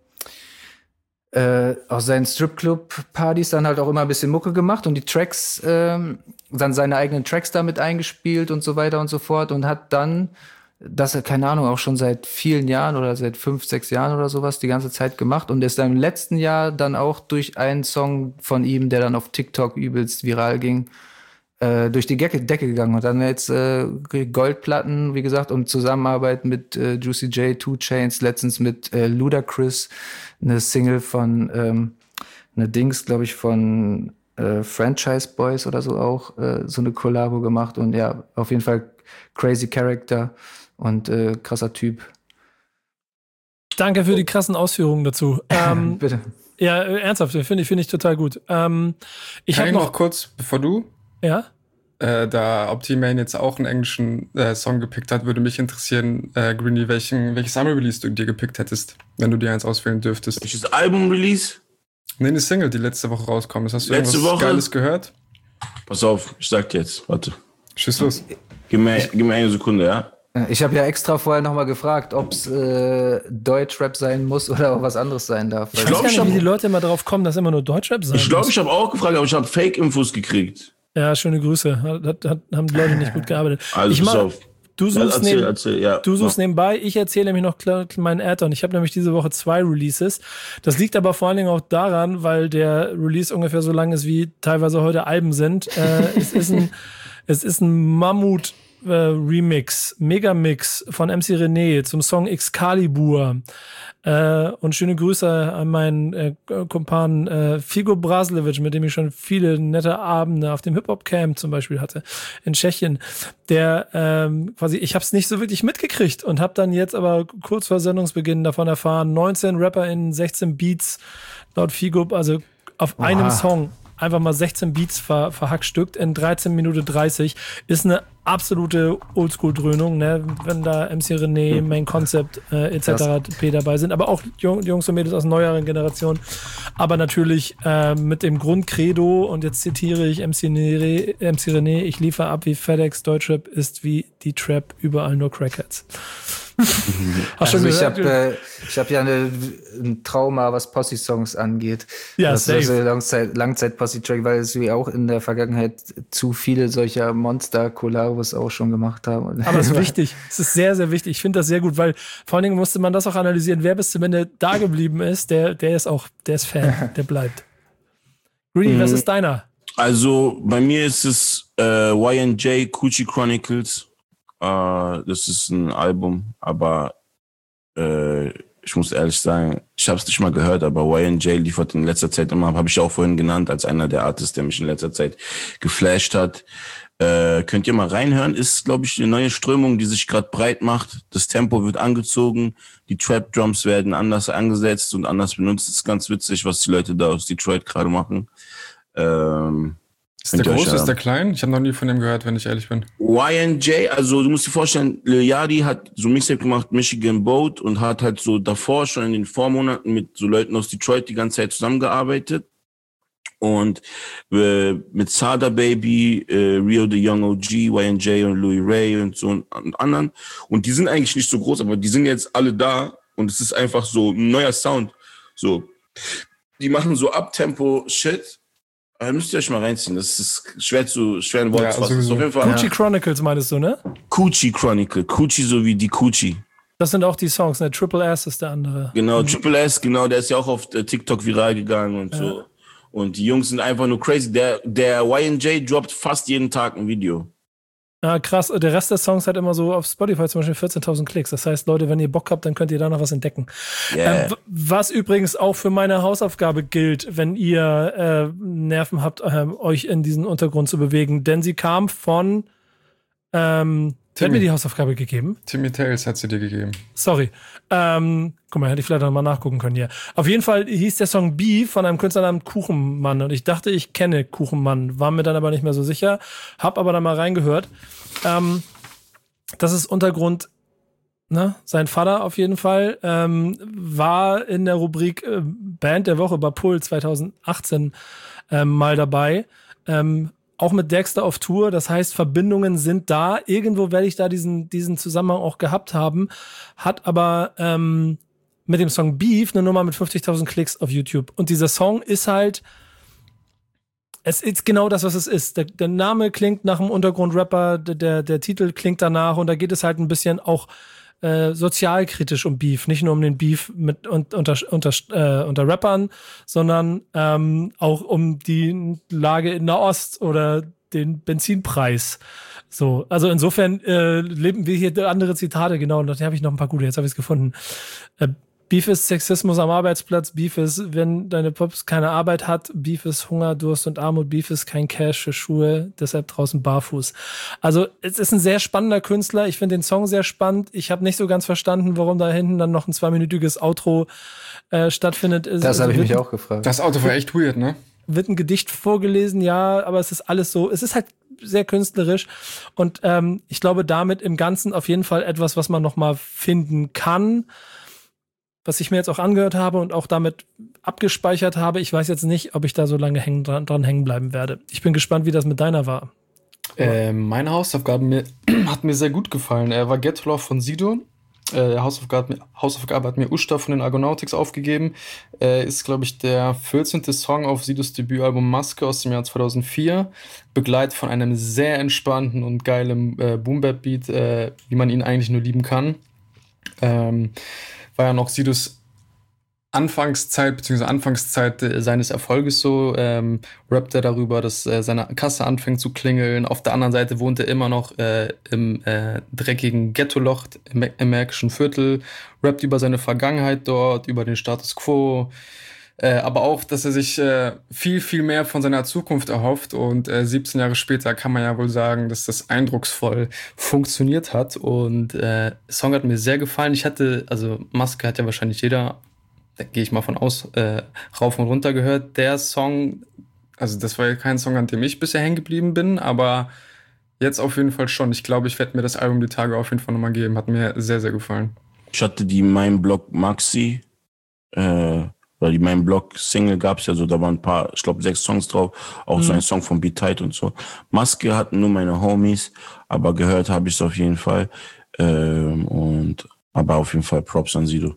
äh, aus seinen Stripclub-Partys dann halt auch immer ein bisschen Mucke gemacht und die Tracks, ähm, dann seine eigenen Tracks damit eingespielt und so weiter und so fort und hat dann, das er, keine Ahnung, auch schon seit vielen Jahren oder seit fünf, sechs Jahren oder sowas die ganze Zeit gemacht und ist dann im letzten Jahr dann auch durch einen Song von ihm, der dann auf TikTok übelst viral ging, durch die Decke, Decke gegangen und dann jetzt äh, Goldplatten, wie gesagt, und Zusammenarbeit mit äh, Juicy J, Two Chainz, letztens mit äh, Ludacris, eine Single von, ähm, eine Dings, glaube ich, von äh, Franchise Boys oder so auch, äh, so eine Kollabo gemacht und ja, auf jeden Fall crazy Character und äh, krasser Typ. Danke für die krassen Ausführungen dazu. Ähm, Bitte. ja, äh, ernsthaft, finde ich, finde ich total gut. Ähm, ich Kann habe ich noch, noch kurz, bevor du, ja, äh, da Optimane jetzt auch einen englischen äh, Song gepickt hat, würde mich interessieren, äh, Greenie, welchen, welches Summer-Release du dir gepickt hättest, wenn du dir eins auswählen dürftest. Welches Album-Release? Nee, eine Single, die letzte Woche rauskommt. Hast du Letzte irgendwas Woche? Geiles gehört? Pass auf, ich sag dir jetzt, warte. Schieß los. Gib mir, gib mir eine Sekunde, ja? Ich habe ja extra vorher nochmal gefragt, ob es äh, Deutschrap sein muss oder auch was anderes sein darf. ich glaub, weiß ich gar nicht, hab- wie die Leute immer drauf kommen, dass immer nur Deutschrap sein Ich glaube, muss. ich habe auch gefragt, aber ich habe Fake-Infos gekriegt. Ja, schöne Grüße. Hat, hat, haben die Leute nicht gut gearbeitet. Also, ich pass mach, auf. du Ja, suchst, erzähl, neben, erzähl, ja. du suchst Mach. nebenbei. Ich erzähle nämlich noch klar- meinen Add-on. Ich habe nämlich diese Woche zwei Releases. Das liegt aber vor allen Dingen auch daran, weil der Release ungefähr so lang ist, wie teilweise heute Alben sind. Äh, es ist ein, es ist ein Mammut. Äh, Remix, Megamix von M C René zum Song Excalibur. Äh, und schöne Grüße an meinen äh, Kumpan äh, Figo Braslevic, mit dem ich schon viele nette Abende auf dem Hip-Hop-Camp zum Beispiel hatte in Tschechien. Der ähm, quasi, ich habe es nicht so wirklich mitgekriegt und habe dann jetzt aber kurz vor Sendungsbeginn davon erfahren, neunzehn Rapper in sechzehn Beats laut Figo, also auf Oha. einem Song einfach mal sechzehn Beats ver, verhackstückt in dreizehn Minuten dreißig. Ist eine absolute Oldschool-Dröhnung, ne? Wenn da M C René, Main Concept äh, et cetera p dabei sind, aber auch Jungs und Mädels aus neueren Generationen. Aber natürlich äh, mit dem Grundcredo, und jetzt zitiere ich M C René, M C René, ich liefere ab wie FedEx, Deutschrap ist wie die Trap, überall nur Crackheads. Hast also schon ich habe äh, ich hab ja eine, ein Trauma, was Posse-Songs angeht. Ja, das safe. ist so Langzeit, Langzeit-Posse-Track, weil es wie auch in der Vergangenheit zu viele solcher Monster-Kollabos auch schon gemacht haben. Aber es ist wichtig. Es ist sehr, sehr wichtig. Ich finde das sehr gut, weil vor allen Dingen musste man das auch analysieren. Wer bis zum Ende da geblieben ist, der, der ist auch, der ist Fan, der bleibt. Greedy, mhm. was ist deiner? Also bei mir ist es äh, Y N J Coochie Chronicles. Uh, das ist ein Album, aber äh, ich muss ehrlich sagen, ich habe es nicht mal gehört, aber Y N J liefert in letzter Zeit immer, habe ich auch vorhin genannt, als einer der Artists, der mich in letzter Zeit geflasht hat. Äh, könnt ihr mal reinhören, ist, glaube ich, eine neue Strömung, die sich gerade breit macht. Das Tempo wird angezogen, die Trap-Drums werden anders angesetzt und anders benutzt. Das ist ganz witzig, was die Leute da aus Detroit gerade machen. Ähm, Ist der groß, ist der klein? Ich habe noch nie von dem gehört, wenn ich ehrlich bin. Y N J, also du musst dir vorstellen, Lil Yachty hat so Mixtape gemacht, Michigan Boat, und hat halt so davor schon in den Vormonaten mit so Leuten aus Detroit die ganze Zeit zusammengearbeitet. Und äh, mit Sada Baby, äh, Rio the Young O G, Y N J und Louis Ray und so und, und anderen. Und die sind eigentlich nicht so groß, aber die sind jetzt alle da und es ist einfach so ein neuer Sound. So, die machen so Uptempo-Shit. Da müsst ihr euch mal reinziehen. Das ist schwer zu, schwer in Worte zu fassen. Ja, also Coochie ja. Chronicles meinst du, ne? Coochie Chronicle. Coochie so wie die Coochie. Das sind auch die Songs, ne? Triple S ist der andere. Genau, Triple S, genau. Der ist ja auch auf TikTok viral gegangen und ja. so. Und die Jungs sind einfach nur crazy. Der, der Y N J droppt fast jeden Tag ein Video. Ja, krass. Der Rest der Songs hat immer so auf Spotify zum Beispiel vierzehntausend Klicks. Das heißt, Leute, wenn ihr Bock habt, dann könnt ihr da noch was entdecken. Yeah. Ähm, was übrigens auch für meine Hausaufgabe gilt, wenn ihr äh, Nerven habt, äh, euch in diesen Untergrund zu bewegen. Denn sie kam von ähm, Wer hat mir die Hausaufgabe gegeben? Timmy Tales hat sie dir gegeben. Sorry. Ähm, guck mal, hätte ich vielleicht noch mal nachgucken können hier. Auf jeden Fall hieß der Song Beef von einem Künstler namens Kuchenmann. Und ich dachte, ich kenne Kuchenmann. War mir dann aber nicht mehr so sicher. Hab aber dann mal reingehört. Ähm, das ist Untergrund, ne? Sein Vater auf jeden Fall. Ähm, war in der Rubrik äh, Band der Woche bei Pull zwanzig achtzehn ähm, mal dabei. Ähm, Auch mit Dexter auf Tour, das heißt, Verbindungen sind da. Irgendwo werde ich da diesen, diesen Zusammenhang auch gehabt haben. Hat aber ähm, mit dem Song Beef eine Nummer mit fünfzigtausend Klicks auf YouTube. Und dieser Song ist halt, es ist genau das, was es ist. Der, der Name klingt nach einem Untergrundrapper, der, der Titel klingt danach, und da geht es halt ein bisschen auch äh, sozialkritisch um Beef. Nicht nur um den Beef mit und, unter, unter, äh, unter Rappern, sondern ähm, auch um die Lage in Nahost oder den Benzinpreis. So, also insofern äh, leben wir hier andere Zitate, genau, und da habe ich noch ein paar gute, jetzt habe ich es gefunden. Äh, Beef ist Sexismus am Arbeitsplatz, Beef ist, wenn deine Pops keine Arbeit hat, Beef ist Hunger, Durst und Armut, Beef ist kein Cash für Schuhe, deshalb draußen barfuß. Also es ist ein sehr spannender Künstler, ich finde den Song sehr spannend, ich habe nicht so ganz verstanden, warum da hinten dann noch ein zweiminütiges Outro äh, stattfindet. Das also, habe ich mich auch gefragt. Das Auto war echt weird, ne? Wird ein Gedicht vorgelesen, ja, aber es ist alles so, es ist halt sehr künstlerisch, und ähm, ich glaube damit im Ganzen auf jeden Fall etwas, was man noch mal finden kann, was ich mir jetzt auch angehört habe und auch damit abgespeichert habe. Ich weiß jetzt nicht, ob ich da so lange hängen, dran, dran hängen bleiben werde. Ich bin gespannt, wie das mit deiner war. Äh, meine Hausaufgabe mir, hat mir sehr gut gefallen. Er war Get Love von Sido. Äh, Hausaufgabe, Hausaufgabe hat mir Usta von den Argonautics aufgegeben. Äh, ist, glaube ich, der vierzehnte Song auf Sidos Debütalbum Maske aus dem Jahr zweitausendvier. Begleitet von einem sehr entspannten und geilen äh, Boom-Bap-Beat, äh, wie man ihn eigentlich nur lieben kann. Ähm, war ja noch Sidos Anfangszeit, beziehungsweise Anfangszeit äh, seines Erfolges so, ähm, rappt er darüber, dass äh, seine Kasse anfängt zu klingeln. Auf der anderen Seite wohnt er immer noch äh, im äh, dreckigen Ghettoloch im, im Märkischen Viertel, rappt über seine Vergangenheit dort, über den Status Quo, äh, aber auch, dass er sich äh, viel, viel mehr von seiner Zukunft erhofft, und äh, siebzehn Jahre später kann man ja wohl sagen, dass das eindrucksvoll funktioniert hat, und äh, der Song hat mir sehr gefallen. Ich hatte, also Maske hat ja wahrscheinlich jeder, da gehe ich mal von aus, äh, rauf und runter gehört. Der Song, also das war ja kein Song, an dem ich bisher hängen geblieben bin, aber Jetzt auf jeden Fall schon. Ich glaube, ich werde mir das Album die Tage auf jeden Fall nochmal geben. Hat mir sehr, sehr gefallen. Ich hatte die Mein Block Maxi, äh, weil die Mein Block Single gab es ja so, da waren ein paar, ich glaube sechs Songs drauf, auch mhm. so ein Song von Beat Tight und so. Maske hatten nur meine Homies, aber gehört habe ich es auf jeden Fall. Ähm, und aber auf jeden Fall Props an Sido.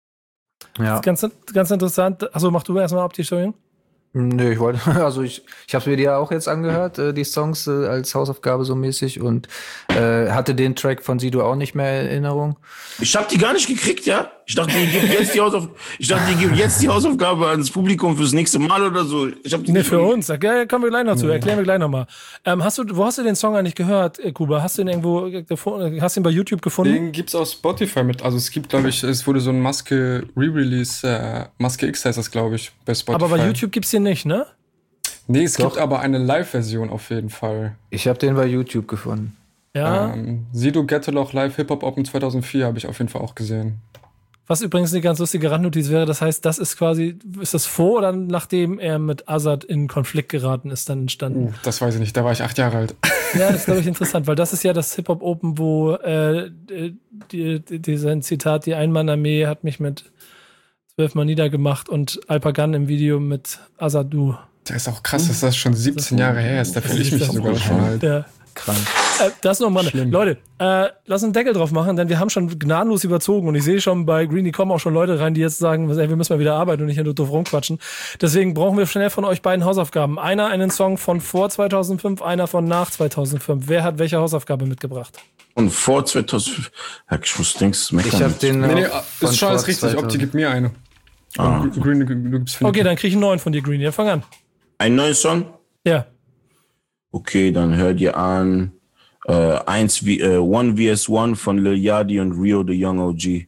Ja. Ganz, ganz interessant. Achso, mach du erstmal ab die Steuerung. Nö, ich wollte, also ich, ich habe mir die ja auch jetzt angehört, äh, die Songs äh, als Hausaufgabe so mäßig und äh, hatte den Track von Sido auch nicht mehr in Erinnerung. Ich hab die gar nicht gekriegt, ja? Ich dachte, die gibt jetzt die Hausaufgabe, ich dachte, die gibt jetzt die Hausaufgabe ans Publikum fürs nächste Mal oder so. Ich hab die nee, für uns. Ja, kommen wir gleich noch zu. Erklären wir gleich nochmal. Ähm, hast du, wo hast du den Song eigentlich gehört, Kuba? Hast du ihn irgendwo gefunden? Hast du ihn bei YouTube gefunden? Den gibt's auf Spotify mit. Also es gibt, glaube ich, es wurde so ein Maske Re-Release, äh, Maske X heißt das, glaube ich, bei Spotify. Aber bei YouTube gibt's den nicht, ne? Nee, es Doch. gibt aber eine Live-Version auf jeden Fall. Ich habe den bei YouTube gefunden. Ja. Ähm, Sido Ghetto-Loch Live Hip-Hop Open zweitausendvier habe ich auf jeden Fall auch gesehen. Was übrigens eine ganz lustige Randnotiz wäre, das heißt, das ist quasi, ist das vor oder nachdem er mit Azad in Konflikt geraten ist, dann entstanden? Uh, das weiß ich nicht, da war ich acht Jahre alt. Ja, das ist, glaube ich, interessant, weil das ist ja das Hip-Hop Open, wo äh, die, die, dieser Zitat, die Einmann-Armee hat mich mit zwölfmal niedergemacht und Alpagan im Video mit Azadu. Das ist auch krass, dass das schon siebzehn Jahre her ist. Da fühle ich mich sogar schon alt. Ja. Krank. Äh, das nochmal. Leute, äh, lass einen Deckel drauf machen, denn wir haben schon gnadenlos überzogen und ich sehe schon bei Greenie kommen auch schon Leute rein, die jetzt sagen, ey, wir müssen mal wieder arbeiten und nicht nur doof rumquatschen. Deswegen brauchen wir schnell von euch beiden Hausaufgaben. Einer einen Song von vor zweitausendfünf, einer von nach zweitausendfünf. Wer hat welche Hausaufgabe mitgebracht? Und vor zweitausendfünf, ja, ich muss denkst, meckern. Ich hab den Nee, nee, von ist schon alles vor richtig. zweitausend. Opti gibt mir eine. Ah. Greenie, du gibst Okay, dann krieg ich einen neuen von dir, Greenie. Ja, fang an. Ein neuer Song? Ja. Okay, dann hört ihr an äh, eins wie äh, One V S One von Lil Yachty und Rio the Young O G.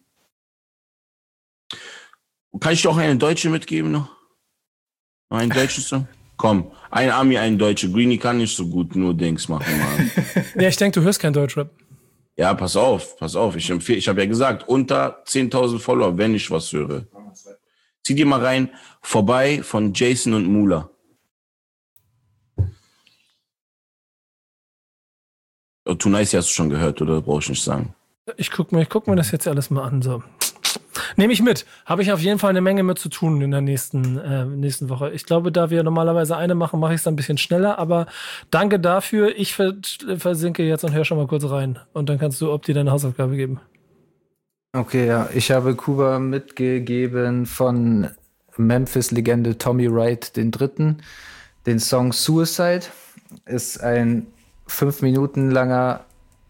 Kann ich dir auch einen Deutschen mitgeben noch? Noch einen deutschen Song? Komm, ein Ami, ein Deutscher. Greenie kann nicht so gut nur Dings machen, Mann. Ja, ich denke, du hörst kein Deutschrap. Ja, pass auf, pass auf. Ich empfehle, ich habe ja gesagt, unter zehntausend Follower, wenn ich was höre. Zieh dir mal rein, Vorbei von Jason und Mula. Oh, Too Nice hast du schon gehört, oder brauche ich nicht sagen? Ich guck mir, ich guck mir das jetzt alles mal an. So. Nehme ich mit. Habe ich auf jeden Fall eine Menge mit zu tun in der nächsten, äh, nächsten Woche. Ich glaube, da wir normalerweise eine machen, mache ich es dann ein bisschen schneller. Aber danke dafür. Ich versinke jetzt und höre schon mal kurz rein. Und dann kannst du Opti deine Hausaufgabe geben. Okay, ja. Ich habe Kuba mitgegeben von Memphis-Legende Tommy Wright den Dritten. Den Song Suicide ist ein fünf Minuten langer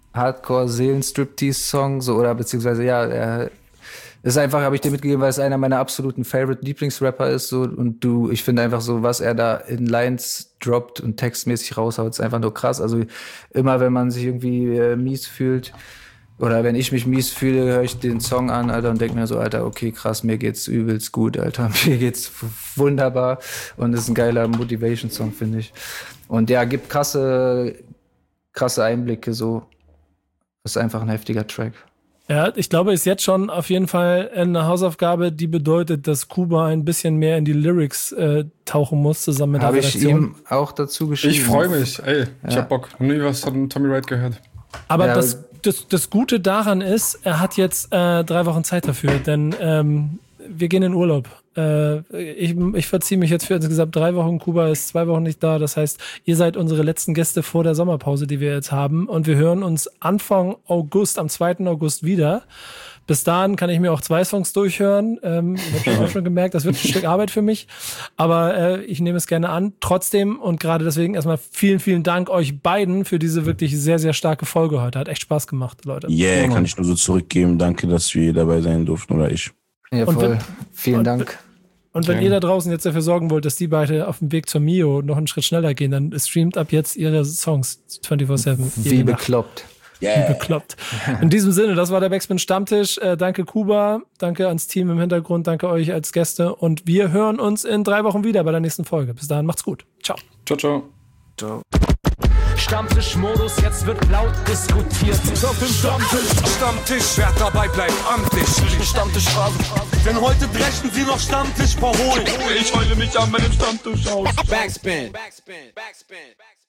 Hardcore-Seelen-Striptease-Song, so, oder beziehungsweise, ja, er ist einfach, habe ich dir mitgegeben, weil es einer meiner absoluten Favorite-Lieblingsrapper ist, so, und du, ich finde einfach so, was er da in Lines droppt und textmäßig raushaut, ist einfach nur krass. Also immer, wenn man sich irgendwie äh, mies fühlt, oder wenn ich mich mies fühle, höre ich den Song an, Alter, und denke mir so, Alter, okay, krass, mir geht's übelst gut, Alter, mir geht's wunderbar, und ist ein geiler Motivation-Song, finde ich. Und ja, gibt krasse, krasse Einblicke, so. Ist einfach ein heftiger Track. Ja, ich glaube, ist jetzt schon auf jeden Fall eine Hausaufgabe, die bedeutet, dass Kuba ein bisschen mehr in die Lyrics äh, tauchen muss, zusammen mit der Habe ich Redaktion. ihm auch dazu geschrieben. Ich freue mich, ey, ich Ja. hab Bock. Nie was von Tommy Wright gehört. Aber Ja, das, das, das Gute daran ist, er hat jetzt äh, drei Wochen Zeit dafür, denn ähm, wir gehen in Urlaub. Äh, ich, ich verziehe mich jetzt für insgesamt drei Wochen. Kuba ist zwei Wochen nicht da. Das heißt, ihr seid unsere letzten Gäste vor der Sommerpause, die wir jetzt haben. Und wir hören uns Anfang August, am zweiten August wieder. Bis dahin kann ich mir auch zwei Songs durchhören. Ähm, ich habe auch schon gemerkt, das wird ein Stück Arbeit für mich. Aber äh, ich nehme es gerne an. Trotzdem und gerade deswegen erstmal vielen, vielen Dank euch beiden für diese wirklich sehr, sehr starke Folge heute. Hat echt Spaß gemacht, Leute. Yeah, kann ich nur so zurückgeben. Danke, dass wir dabei sein durften, oder ich. Ja, Und voll. wenn- Vielen und Dank. Und wenn Ja. ihr da draußen jetzt dafür sorgen wollt, dass die beide auf dem Weg zur Mio noch einen Schritt schneller gehen, dann streamt ab jetzt ihre Songs vierundzwanzig sieben. Wie bekloppt. Wie bekloppt. In diesem Sinne, das war der Backspin Stammtisch. Äh, danke Kuba, danke ans Team im Hintergrund, danke euch als Gäste und wir hören uns in drei Wochen wieder bei der nächsten Folge. Bis dahin, macht's gut. Ciao. Ciao, ciao. Ciao. Stammtischmodus, jetzt wird laut diskutiert. Auf dem Stammtisch, Stammtisch, wer dabei bleibt, amtlich. Stammtisch Phasen. Denn heute brechen sie noch Stammtisch verholen. Ich heule mich an meinem Stammtisch aus. Backspin. Backspin. Backspin. Backspin.